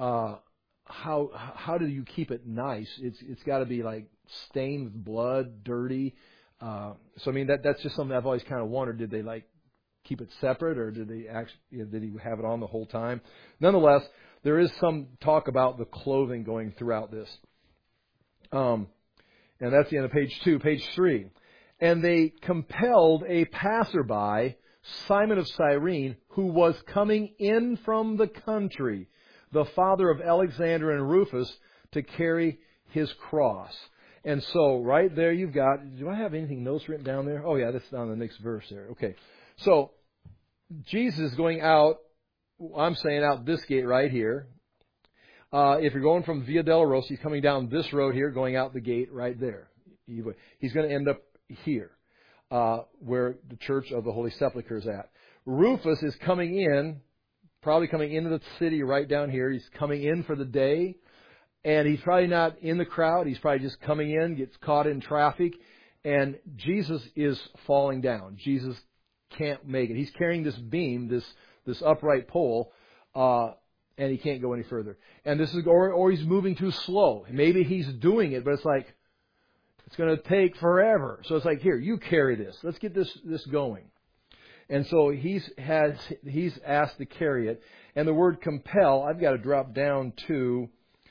How do you keep it nice? It's got to be like stained with blood, dirty. That's just something I've always kind of wondered. Did they keep it separate, or did they actually did he have it on the whole time? Nonetheless, there is some talk about the clothing going throughout this. And that's the end of page 2. Page 3. And they compelled a passerby, Simon of Cyrene, who was coming in from the country, the father of Alexander and Rufus, to carry his cross. And so right there you've got, do I have anything notes written down there? Oh yeah, that's on the next verse there. Okay. So Jesus is going out, I'm saying out this gate right here. If you're going from Via Dolorosa, he's coming down this road here, going out the gate right there. He's going to end up here, where the Church of the Holy Sepulchre is at. Rufus is coming in, probably coming into the city right down here. He's coming in for the day, and he's probably not in the crowd. He's probably just coming in, gets caught in traffic, and Jesus is falling down. Jesus can't make it. He's carrying this beam, this upright pole, and he can't go any further. And this is, or he's moving too slow. Maybe he's doing it, but it's like, it's going to take forever. So it's like, here, you carry this. Let's get this going. And so he's asked to carry it. And the word compel, I've got to drop down to,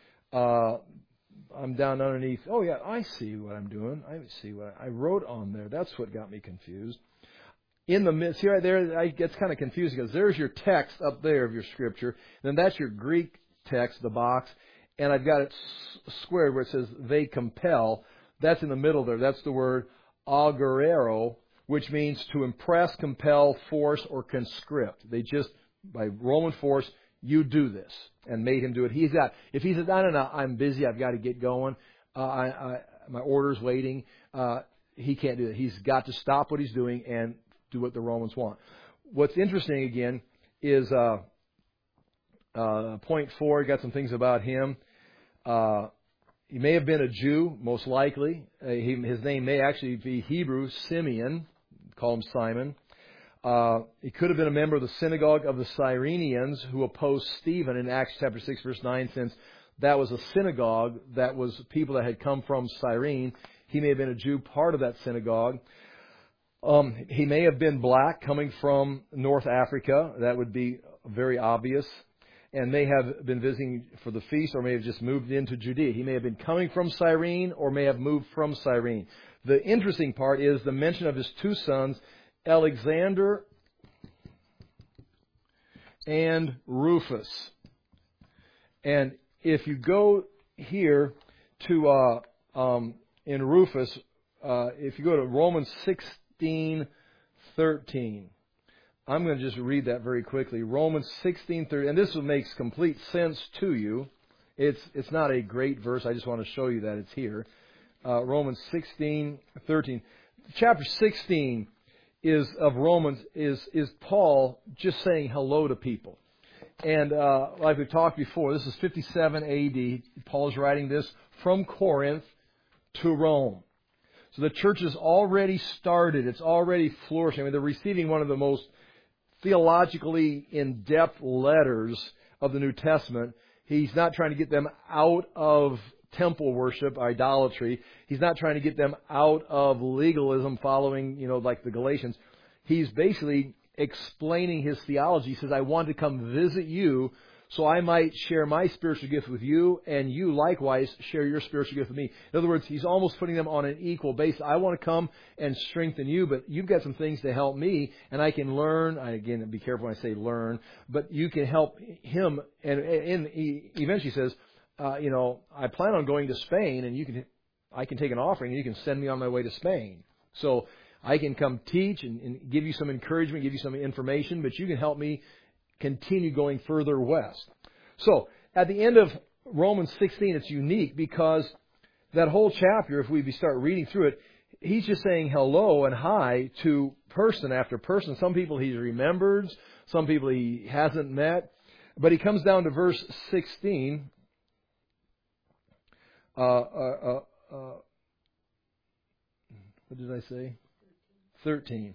I'm down underneath. Oh yeah, I see what I'm doing. I see what I wrote on there. That's what got me confused. In the midst, see right there, it gets kind of confusing because there's your text up there of your scripture. And then that's your Greek text, the box. And I've got it squared where it says they compel. That's in the middle there. That's the word augurero, which means to impress, compel, force, or conscript. They just, by Roman force, you do this, and made him do it. If he says, no, I'm busy, I've got to get going, my order's waiting, he can't do that. He's got to stop what he's doing and do what the Romans want. What's interesting, again, is point 4, got some things about him. He may have been a Jew, most likely. His name may actually be Hebrew, Simeon. Call him Simon. He could have been a member of the synagogue of the Cyrenians who opposed Stephen in Acts chapter 6, verse 9, since that was a synagogue that was people that had come from Cyrene. He may have been a Jew, part of that synagogue. He may have been black, coming from North Africa. That would be very obvious. And may have been visiting for the feast, or may have just moved into Judea. He may have been coming from Cyrene, or may have moved from Cyrene. The interesting part is the mention of his two sons, Alexander and Rufus. And if you go here to in Rufus, if you go to Romans 16:13. I'm going to just read that very quickly. Romans 16:13, and this makes complete sense to you. It's not a great verse. I just want to show you that it's here. Romans 16:13. Chapter 16 of Romans is Paul just saying hello to people. And like we've talked before, this is 57 A.D. Paul's writing this from Corinth to Rome. So the church is already started. It's already flourishing. They're receiving one of the most theologically in-depth letters of the New Testament. He's not trying to get them out of temple worship, idolatry. He's not trying to get them out of legalism following, like the Galatians. He's basically explaining his theology. He says, I want to come visit you so I might share my spiritual gift with you, and you likewise share your spiritual gift with me. In other words, he's almost putting them on an equal basis. I want to come and strengthen you, but you've got some things to help me, and I can learn. Again, be careful when I say learn, but you can help him. And he eventually says, I plan on going to Spain, and I can take an offering, and you can send me on my way to Spain. So I can come teach and give you some encouragement, give you some information, but you can help me continue going further west. So, at the end of Romans 16, it's unique because that whole chapter, if we start reading through it, he's just saying hello and hi to person after person. Some people he remembers, some people he hasn't met. But he comes down to verse 16. What did I say? 13.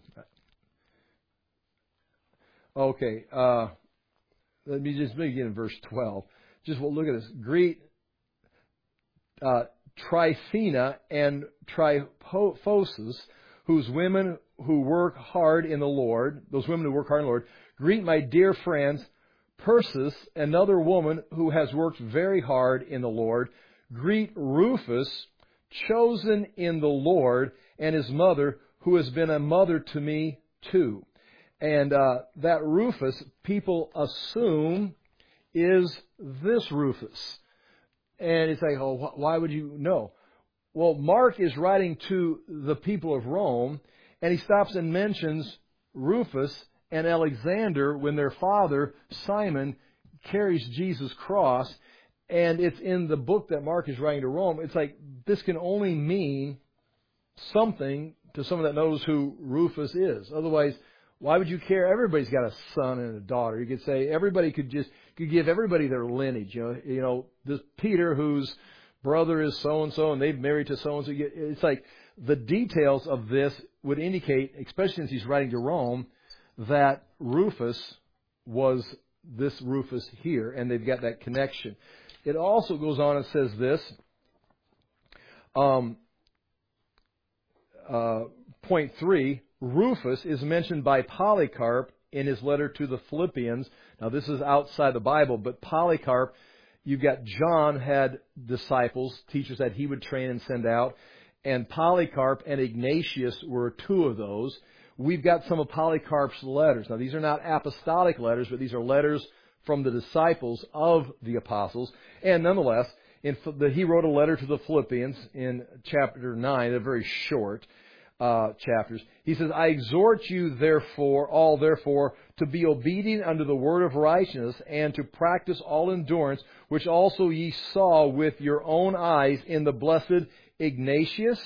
Okay. Let me just begin in verse 12. Just look at this. Greet Tryphena and Tryphosa, whose women who work hard in the Lord, those women who work hard in the Lord, greet my dear friends, Persis, another woman who has worked very hard in the Lord. Greet Rufus, chosen in the Lord, and his mother, who has been a mother to me too. And that Rufus, people assume, is this Rufus. And it's like, oh, why would you know? Well, Mark is writing to the people of Rome, and he stops and mentions Rufus and Alexander when their father, Simon, carries Jesus' cross. And it's in the book that Mark is writing to Rome. It's like, this can only mean something to someone that knows who Rufus is. Otherwise, why would you care? Everybody's got a son and a daughter. You could say everybody could give everybody their lineage. You know, this Peter, whose brother is so-and-so, and they've married to so-and-so. It's like the details of this would indicate, especially since he's writing to Rome, that Rufus was this Rufus here, and they've got that connection. It also goes on and says this. Point 3, Rufus is mentioned by Polycarp in his letter to the Philippians. Now, this is outside the Bible, but Polycarp, you've got John had disciples, teachers that he would train and send out, and Polycarp and Ignatius were two of those. We've got some of Polycarp's letters. Now, these are not apostolic letters, but these are letters from the disciples of the apostles. And nonetheless, he wrote a letter to the Philippians in chapter 9, they're very short chapters. He says, I exhort you therefore, to be obedient unto the word of righteousness, and to practice all endurance, which also ye saw with your own eyes in the blessed Ignatius,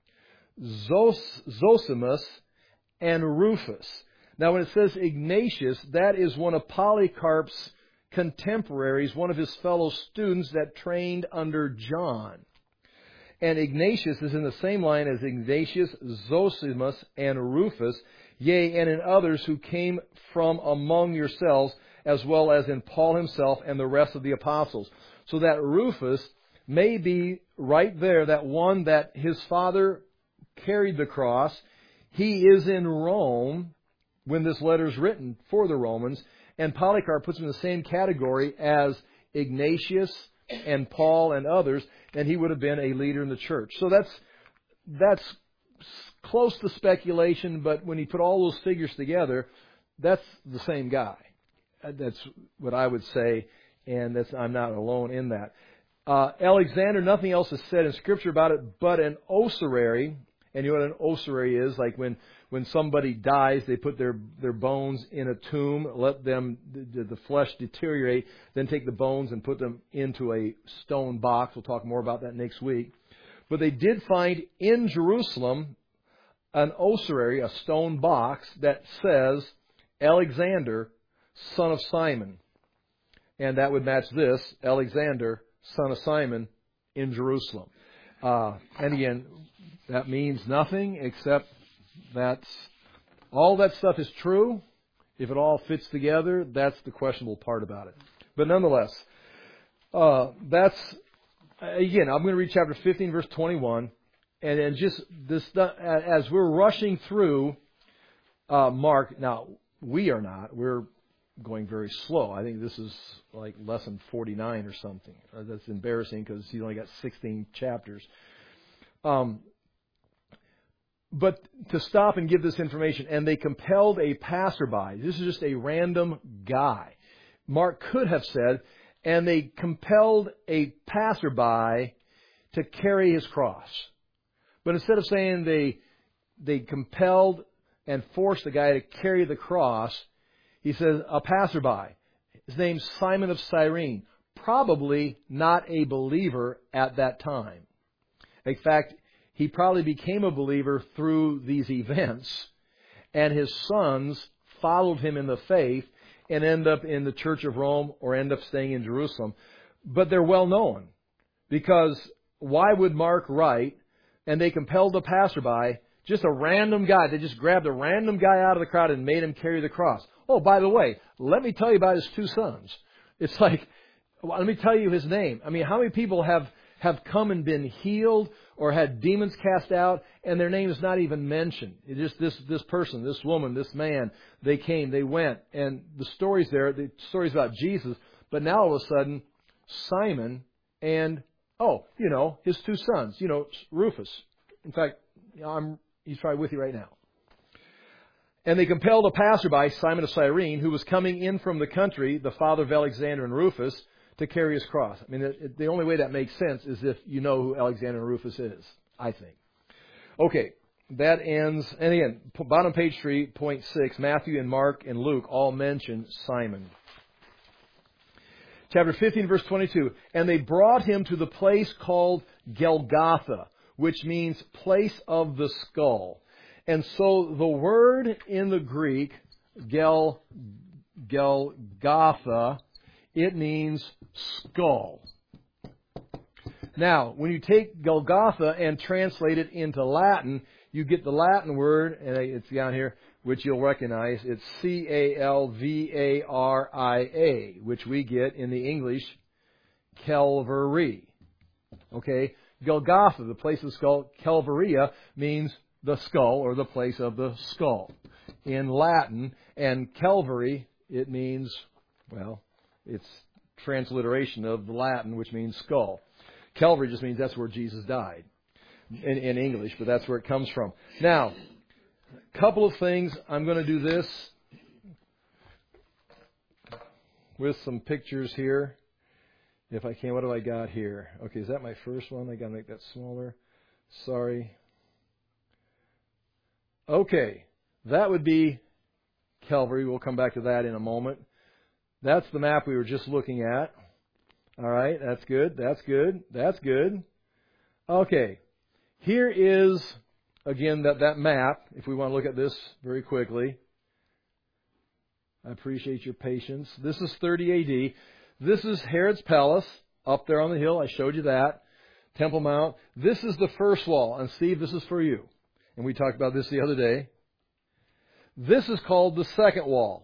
Zosimus, and Rufus. Now, when it says Ignatius, that is one of Polycarp's contemporaries, one of his fellow students that trained under John. And Ignatius is in the same line as Ignatius, Zosimus, and Rufus, yea, and in others who came from among yourselves, as well as in Paul himself and the rest of the apostles. So that Rufus may be right there, that one that his father carried the cross. He is in Rome when this letter is written for the Romans, and Polycarp puts him in the same category as Ignatius and Paul and others, and he would have been a leader in the church. So that's close to speculation, but when you put all those figures together, that's the same guy. That's what I would say, and I'm not alone in that. Alexander, nothing else is said in Scripture about it, but an ossuary. And you know what an ossuary is? Like when somebody dies, they put their bones in a tomb, let them the flesh deteriorate, then take the bones and put them into a stone box. We'll talk more about that next week. But they did find in Jerusalem an ossuary, a stone box, that says Alexander, son of Simon. And that would match this, Alexander, son of Simon, in Jerusalem. And again, that means nothing except that all that stuff is true. If it all fits together, that's the questionable part about it. But nonetheless, that's, again, I'm going to read chapter 15, verse 21. And just this, as we're rushing through Mark, now, we are not. We're going very slow. I think this is like lesson 49 or something. That's embarrassing because he's only got 16 chapters. But to stop and give this information, and they compelled a passerby. This is just a random guy. Mark could have said, and they compelled a passerby to carry his cross. But instead of saying they compelled and forced the guy to carry the cross. He says, a passerby. His name's Simon of Cyrene. Probably not a believer at that time. In fact, he probably became a believer through these events, and his sons followed him in the faith and end up in the Church of Rome or end up staying in Jerusalem. But they're well known, because why would Mark write, and they compelled a passerby, just a random guy, they just grabbed a random guy out of the crowd and made him carry the cross. Oh, by the way, let me tell you about his two sons. It's like, let me tell you his name. I mean, how many people have come and been healed or had demons cast out, and their name is not even mentioned? It's just this person, this woman, this man. They came, they went, and the stories there, the stories about Jesus. But now all of a sudden, Simon and his two sons, Rufus. In fact, he's probably with you right now. And they compelled a passerby, Simon of Cyrene, who was coming in from the country, the father of Alexander and Rufus, to carry his cross. I mean, the only way that makes sense is if you know who Alexander and Rufus is, I think. Okay, that ends. And again, bottom page 3, point 6, Matthew and Mark and Luke all mention Simon. Chapter 15, verse 22. And they brought him to the place called Golgotha, which means place of the skull. And so the word in the Greek, Golgotha, it means skull. Now, when you take Golgotha and translate it into Latin, you get the Latin word, and it's down here, which you'll recognize. It's Calvaria, which we get in the English Calvary. Okay? Golgotha, the place of the skull. Calvaria means the skull, or the place of the skull in Latin. And Calvary, it means, it's transliteration of the Latin, which means skull. Calvary just means that's where Jesus died in English, but that's where it comes from. Now, a couple of things. I'm going to do this with some pictures here, if I can. What have I got here? Okay, is that my first one? I got to make that smaller. Sorry. Okay, that would be Calvary. We'll come back to that in a moment. That's the map we were just looking at. All right, that's good. That's good. That's good. Okay, here is, again, that map, if we want to look at this very quickly. I appreciate your patience. This is 30 A.D. This is Herod's palace up there on the hill. I showed you that. Temple Mount. This is the first wall. And Steve, this is for you. And we talked about this the other day. This is called the second wall.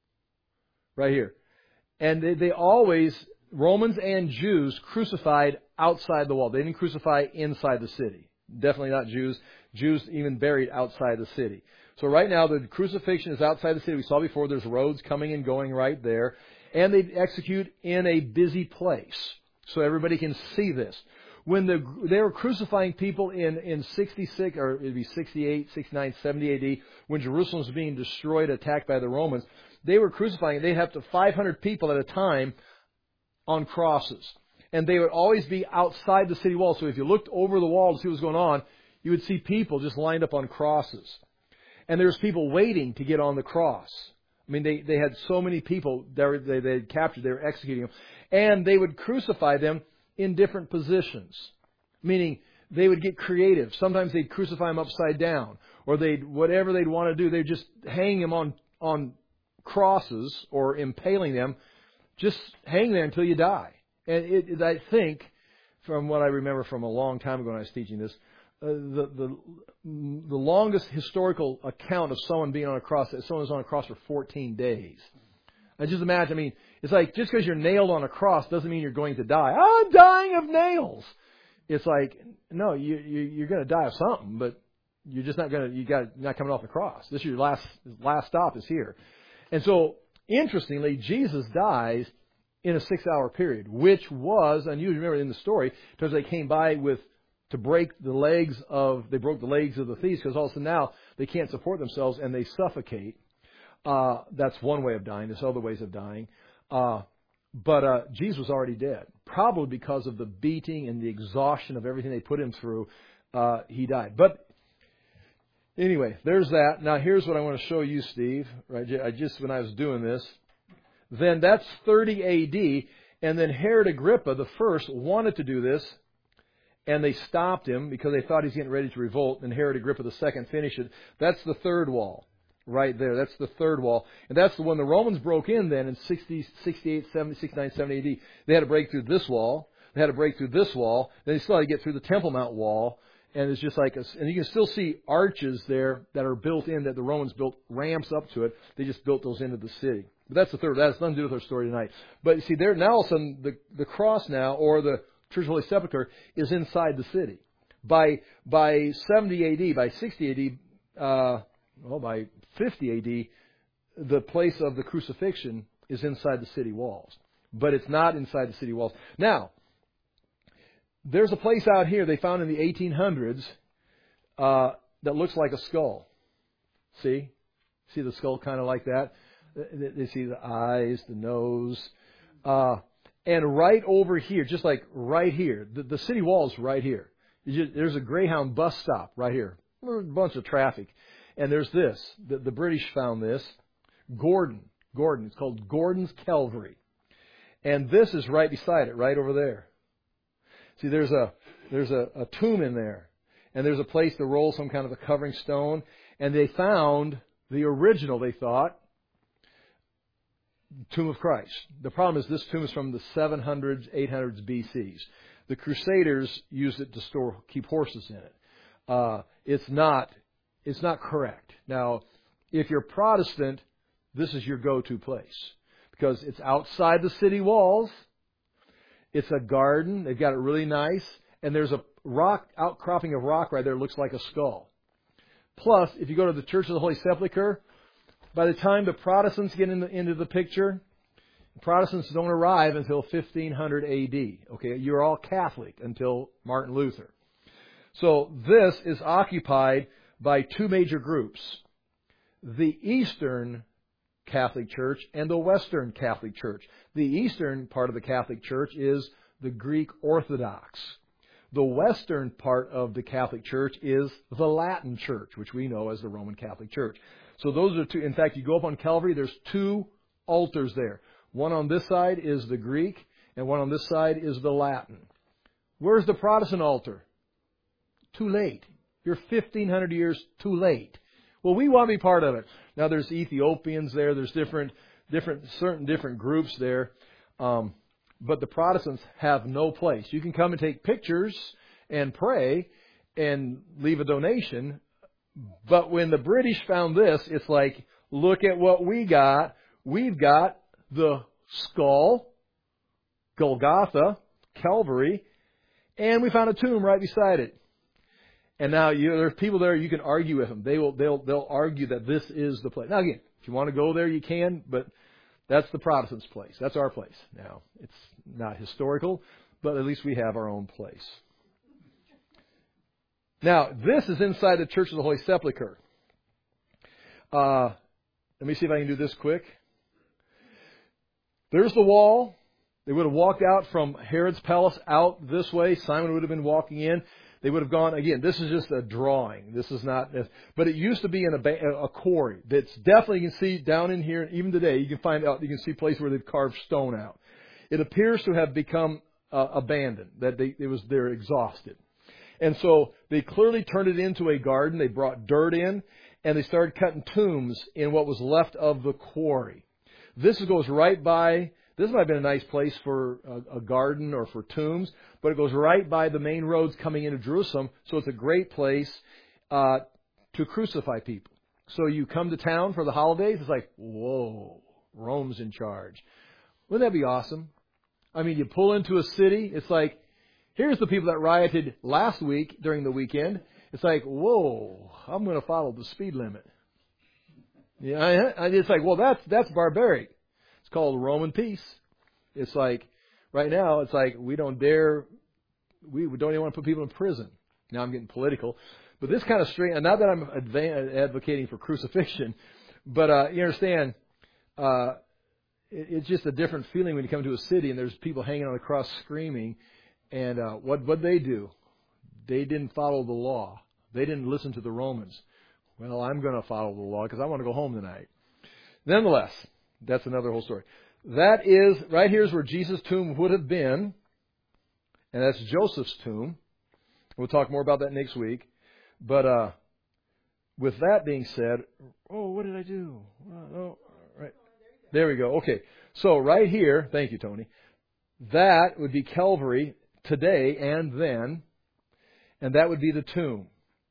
Right here. And they always, Romans and Jews, crucified outside the wall. They didn't crucify inside the city. Definitely not Jews. Jews even buried outside the city. So right now the crucifixion is outside the city. We saw before there's roads coming and going right there. And they execute in a busy place. So everybody can see this. When they were crucifying people in 66, or it'd be 68, 69, 70 A.D., when Jerusalem was being destroyed, attacked by the Romans, they were crucifying. They'd have to 500 people at a time on crosses. And they would always be outside the city wall. So if you looked over the wall to see what was going on, you would see people just lined up on crosses. And there was people waiting to get on the cross. I mean, they had so many people they had captured, they were executing them. And they would crucify them in different positions. Meaning, they would get creative. Sometimes they'd crucify them upside down. Or whatever they'd want to do, they'd just hang them on crosses or impaling them. Just hang there until you die. And I think, from what I remember from a long time ago when I was teaching this, the longest historical account of someone being on a cross, that someone was on a cross for 14 days. I just imagine, I mean, it's like just because you're nailed on a cross doesn't mean you're going to die. I'm dying of nails. It's like, no, you're going to die of something, but you're just not not coming off the cross. This is your last stop is here. And so, interestingly, Jesus dies in a 6-hour period, which was unusual. Remember in the story, because they came by to break the legs of the thieves, because all of a sudden now they can't support themselves and they suffocate. That's one way of dying. There's other ways of dying. But Jesus was already dead. Probably because of the beating and the exhaustion of everything they put him through, he died. But Anyway, there's that. Now here's what I want to show you, Steve. Right, when I was doing this, then that's 30 A.D. And then Herod Agrippa the first wanted to do this, and they stopped him because they thought he's getting ready to revolt. And Herod Agrippa the second finished it. That's the third wall, right there. That's the third wall, and that's the one the Romans broke in. Then in 60, 68, 70, 69, 70 A.D. They had to break through this wall. They had to break through this wall. Then they still had to get through the Temple Mount wall. And it's just like, and you can still see arches there that are built in, that the Romans built ramps up to it. They just built those into the city. But that's the third. That has nothing to do with our story tonight. But you see, there now all of a sudden the cross now, or the Church of the Holy Sepulchre, is inside the city. By 70 A.D., by 60 A.D., by 50 A.D., the place of the crucifixion is inside the city walls. But it's not inside the city walls. Now, there's a place out here they found in the 1800s that looks like a skull. See? See the skull kind of like that? They see the eyes, the nose. And right over here, just like right here, the city wall is right here. There's a Greyhound bus stop right here. A bunch of traffic. And there's this. The British found this. Gordon. It's called Gordon's Calvary. And this is right beside it, right over there. See, there's a tomb in there, and there's a place to roll some kind of a covering stone, and they found the original, they thought, tomb of Christ. The problem is this tomb is from the 700s, 800s BCs. The Crusaders used it to keep horses in it. It's not correct. Now, if you're Protestant, this is your go-to place because it's outside the city walls. It's a garden. They've got it really nice. And there's a rock, outcropping of rock right there. It looks like a skull. Plus, if you go to the Church of the Holy Sepulchre, by the time the Protestants get into the picture, Protestants don't arrive until 1500 A.D. Okay, you're all Catholic until Martin Luther. So this is occupied by two major groups. The Eastern Catholic Church and the Western Catholic Church. The eastern part of the Catholic Church is the Greek Orthodox. The western part of the Catholic Church is the Latin Church, which we know as the Roman Catholic Church. So those are two. In fact, you go up on Calvary, there's two altars there. One on this side is the Greek, and one on this side is the Latin. Where's the Protestant altar? Too late. You're 1,500 years too late. Well, we want to be part of it. Now, there's Ethiopians there. There's different groups there. But the Protestants have no place. You can come and take pictures and pray and leave a donation. But when the British found this, it's like, look at what we got. We've got the skull, Golgotha, Calvary, and we found a tomb right beside it. And now there's people there, you can argue with them. They'll argue that this is the place. Now again, if you want to go there, you can, but that's the Protestants' place. That's our place. Now, it's not historical, but at least we have our own place. Now, this is inside the Church of the Holy Sepulchre. Let me see if I can do this quick. There's the wall. They would have walked out from Herod's palace out this way. Simon would have been walking in. They would have gone, again, this is just a drawing. This is not, but it used to be in a quarry. That's definitely, you can see down in here, even today, you can see places where they've carved stone out. It appears to have become abandoned, that they're exhausted. And so they clearly turned it into a garden. They brought dirt in, and they started cutting tombs in what was left of the quarry. This goes right by. This might have been a nice place for a garden or for tombs, but it goes right by the main roads coming into Jerusalem, so it's a great place to crucify people. So you come to town for the holidays, it's like, whoa, Rome's in charge. Wouldn't that be awesome? I mean, you pull into a city, it's like, here's the people that rioted last week during the weekend. It's like, whoa, I'm going to follow the speed limit. Yeah, it's like, well, that's barbaric. It's called Roman peace. It's like, right now, it's like we don't even want to put people in prison. Now I'm getting political. But this kind of strange, not that I'm advocating for crucifixion, but you understand, it's just a different feeling when you come to a city and there's people hanging on the cross screaming. And what'd they do? They didn't follow the law. They didn't listen to the Romans. Well, I'm going to follow the law because I want to go home tonight. Nonetheless, that's another whole story. That is, right here is where Jesus' tomb would have been. And that's Joseph's tomb. We'll talk more about that next week. But with that being said, what did I do? Right. There we go. Okay. So right here, thank you, Tony. That would be Calvary today and then. And that would be the tomb.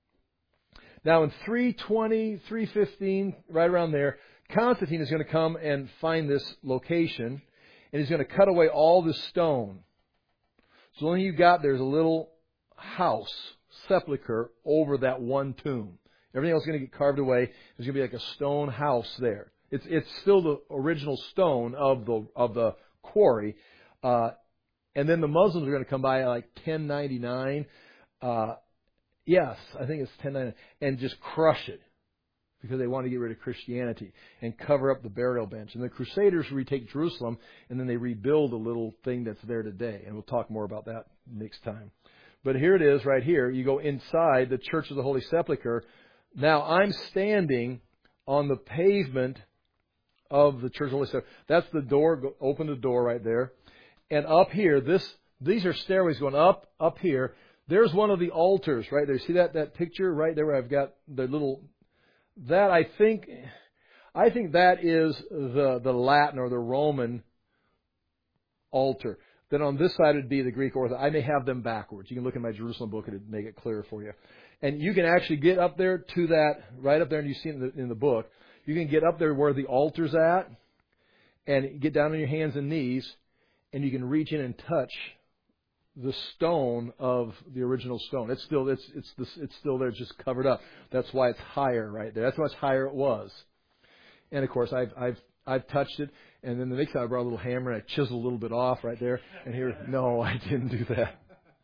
Now in 320, 315, right around there, Constantine is going to come and find this location. And he's going to cut away all the stone. So the only you've got there's a little house, sepulcher, over that one tomb. Everything else is going to get carved away. There's going to be like a stone house there. It's still the original stone of the quarry. And then the Muslims are going to come by like 1099. Yes, I think it's 1099, and just crush it because they want to get rid of Christianity and cover up the burial bench. And the Crusaders retake Jerusalem, and then they rebuild a little thing that's there today. And we'll talk more about that next time. But here it is right here. You go inside the Church of the Holy Sepulchre. Now, I'm standing on the pavement of the Church of the Holy Sepulchre. That's the door. Open the door right there. And up here, these are stairways going up here. There's one of the altars right there. See that picture right there where I've got the little... That I think that is the Latin or the Roman altar. Then on this side would be the Greek Orthodox. I may have them backwards. You can look in my Jerusalem book and it'd make it clearer for you. And you can actually get up there to that, right up there, and you see it in the book. You can get up there where the altar's at and get down on your hands and knees, and you can reach in and touch the stone of the original stone. It's still there, just covered up. That's why it's higher right there. That's how much higher it was. And of course, I've touched it. And then the next time I brought a little hammer and I chiseled a little bit off right there. And here, no, I didn't do that.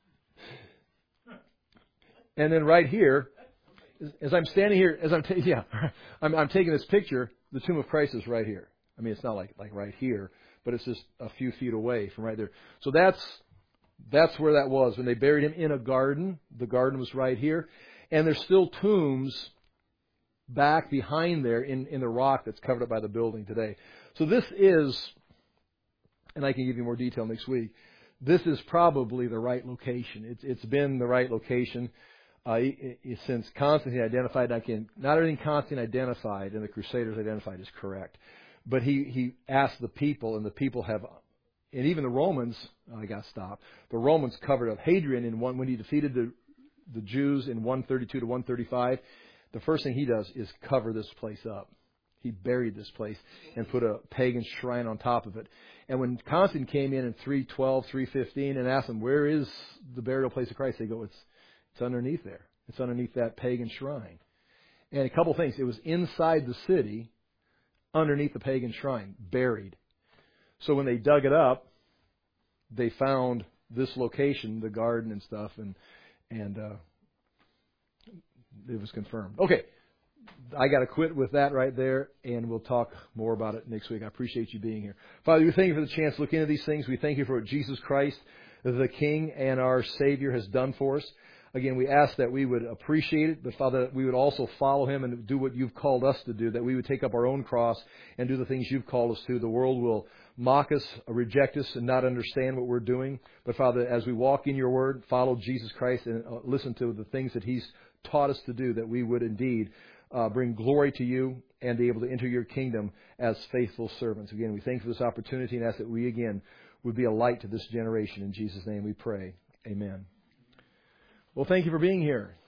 And then right here, as I'm standing here, I'm taking this picture. The tomb of Christ is right here. I mean, it's not like right here, but it's just a few feet away from right there. So that's where that was. When they buried him in a garden, the garden was right here. And there's still tombs back behind there in the rock that's covered up by the building today. So this is, and I can give you more detail next week, this is probably the right location. It's been the right location since Constantine identified. Not everything Constantine identified and the Crusaders identified is correct. But he asked the people, and the people have... And even the Romans, I got stopped. The Romans covered up Hadrian when he defeated the Jews in 132 to 135. The first thing he does is cover this place up. He buried this place and put a pagan shrine on top of it. And when Constantine came in 312, 315 and asked them, where is the burial place of Christ? They go, it's underneath there. It's underneath that pagan shrine. And a couple things. It was inside the city, underneath the pagan shrine, buried. So when they dug it up, they found this location, the garden and stuff, and it was confirmed. Okay, I got to quit with that right there, and we'll talk more about it next week. I appreciate you being here. Father, we thank you for the chance to look into these things. We thank you for what Jesus Christ, the King and our Savior, has done for us. Again, we ask that we would appreciate it, but Father, that we would also follow Him and do what You've called us to do, that we would take up our own cross and do the things You've called us to. The world will mock us, reject us, and not understand what we're doing. But Father, as we walk in Your Word, follow Jesus Christ and listen to the things that He's taught us to do, that we would indeed bring glory to You and be able to enter Your kingdom as faithful servants. Again, we thank you for this opportunity and ask that we again would be a light to this generation. In Jesus' name we pray. Amen. Well, thank you for being here.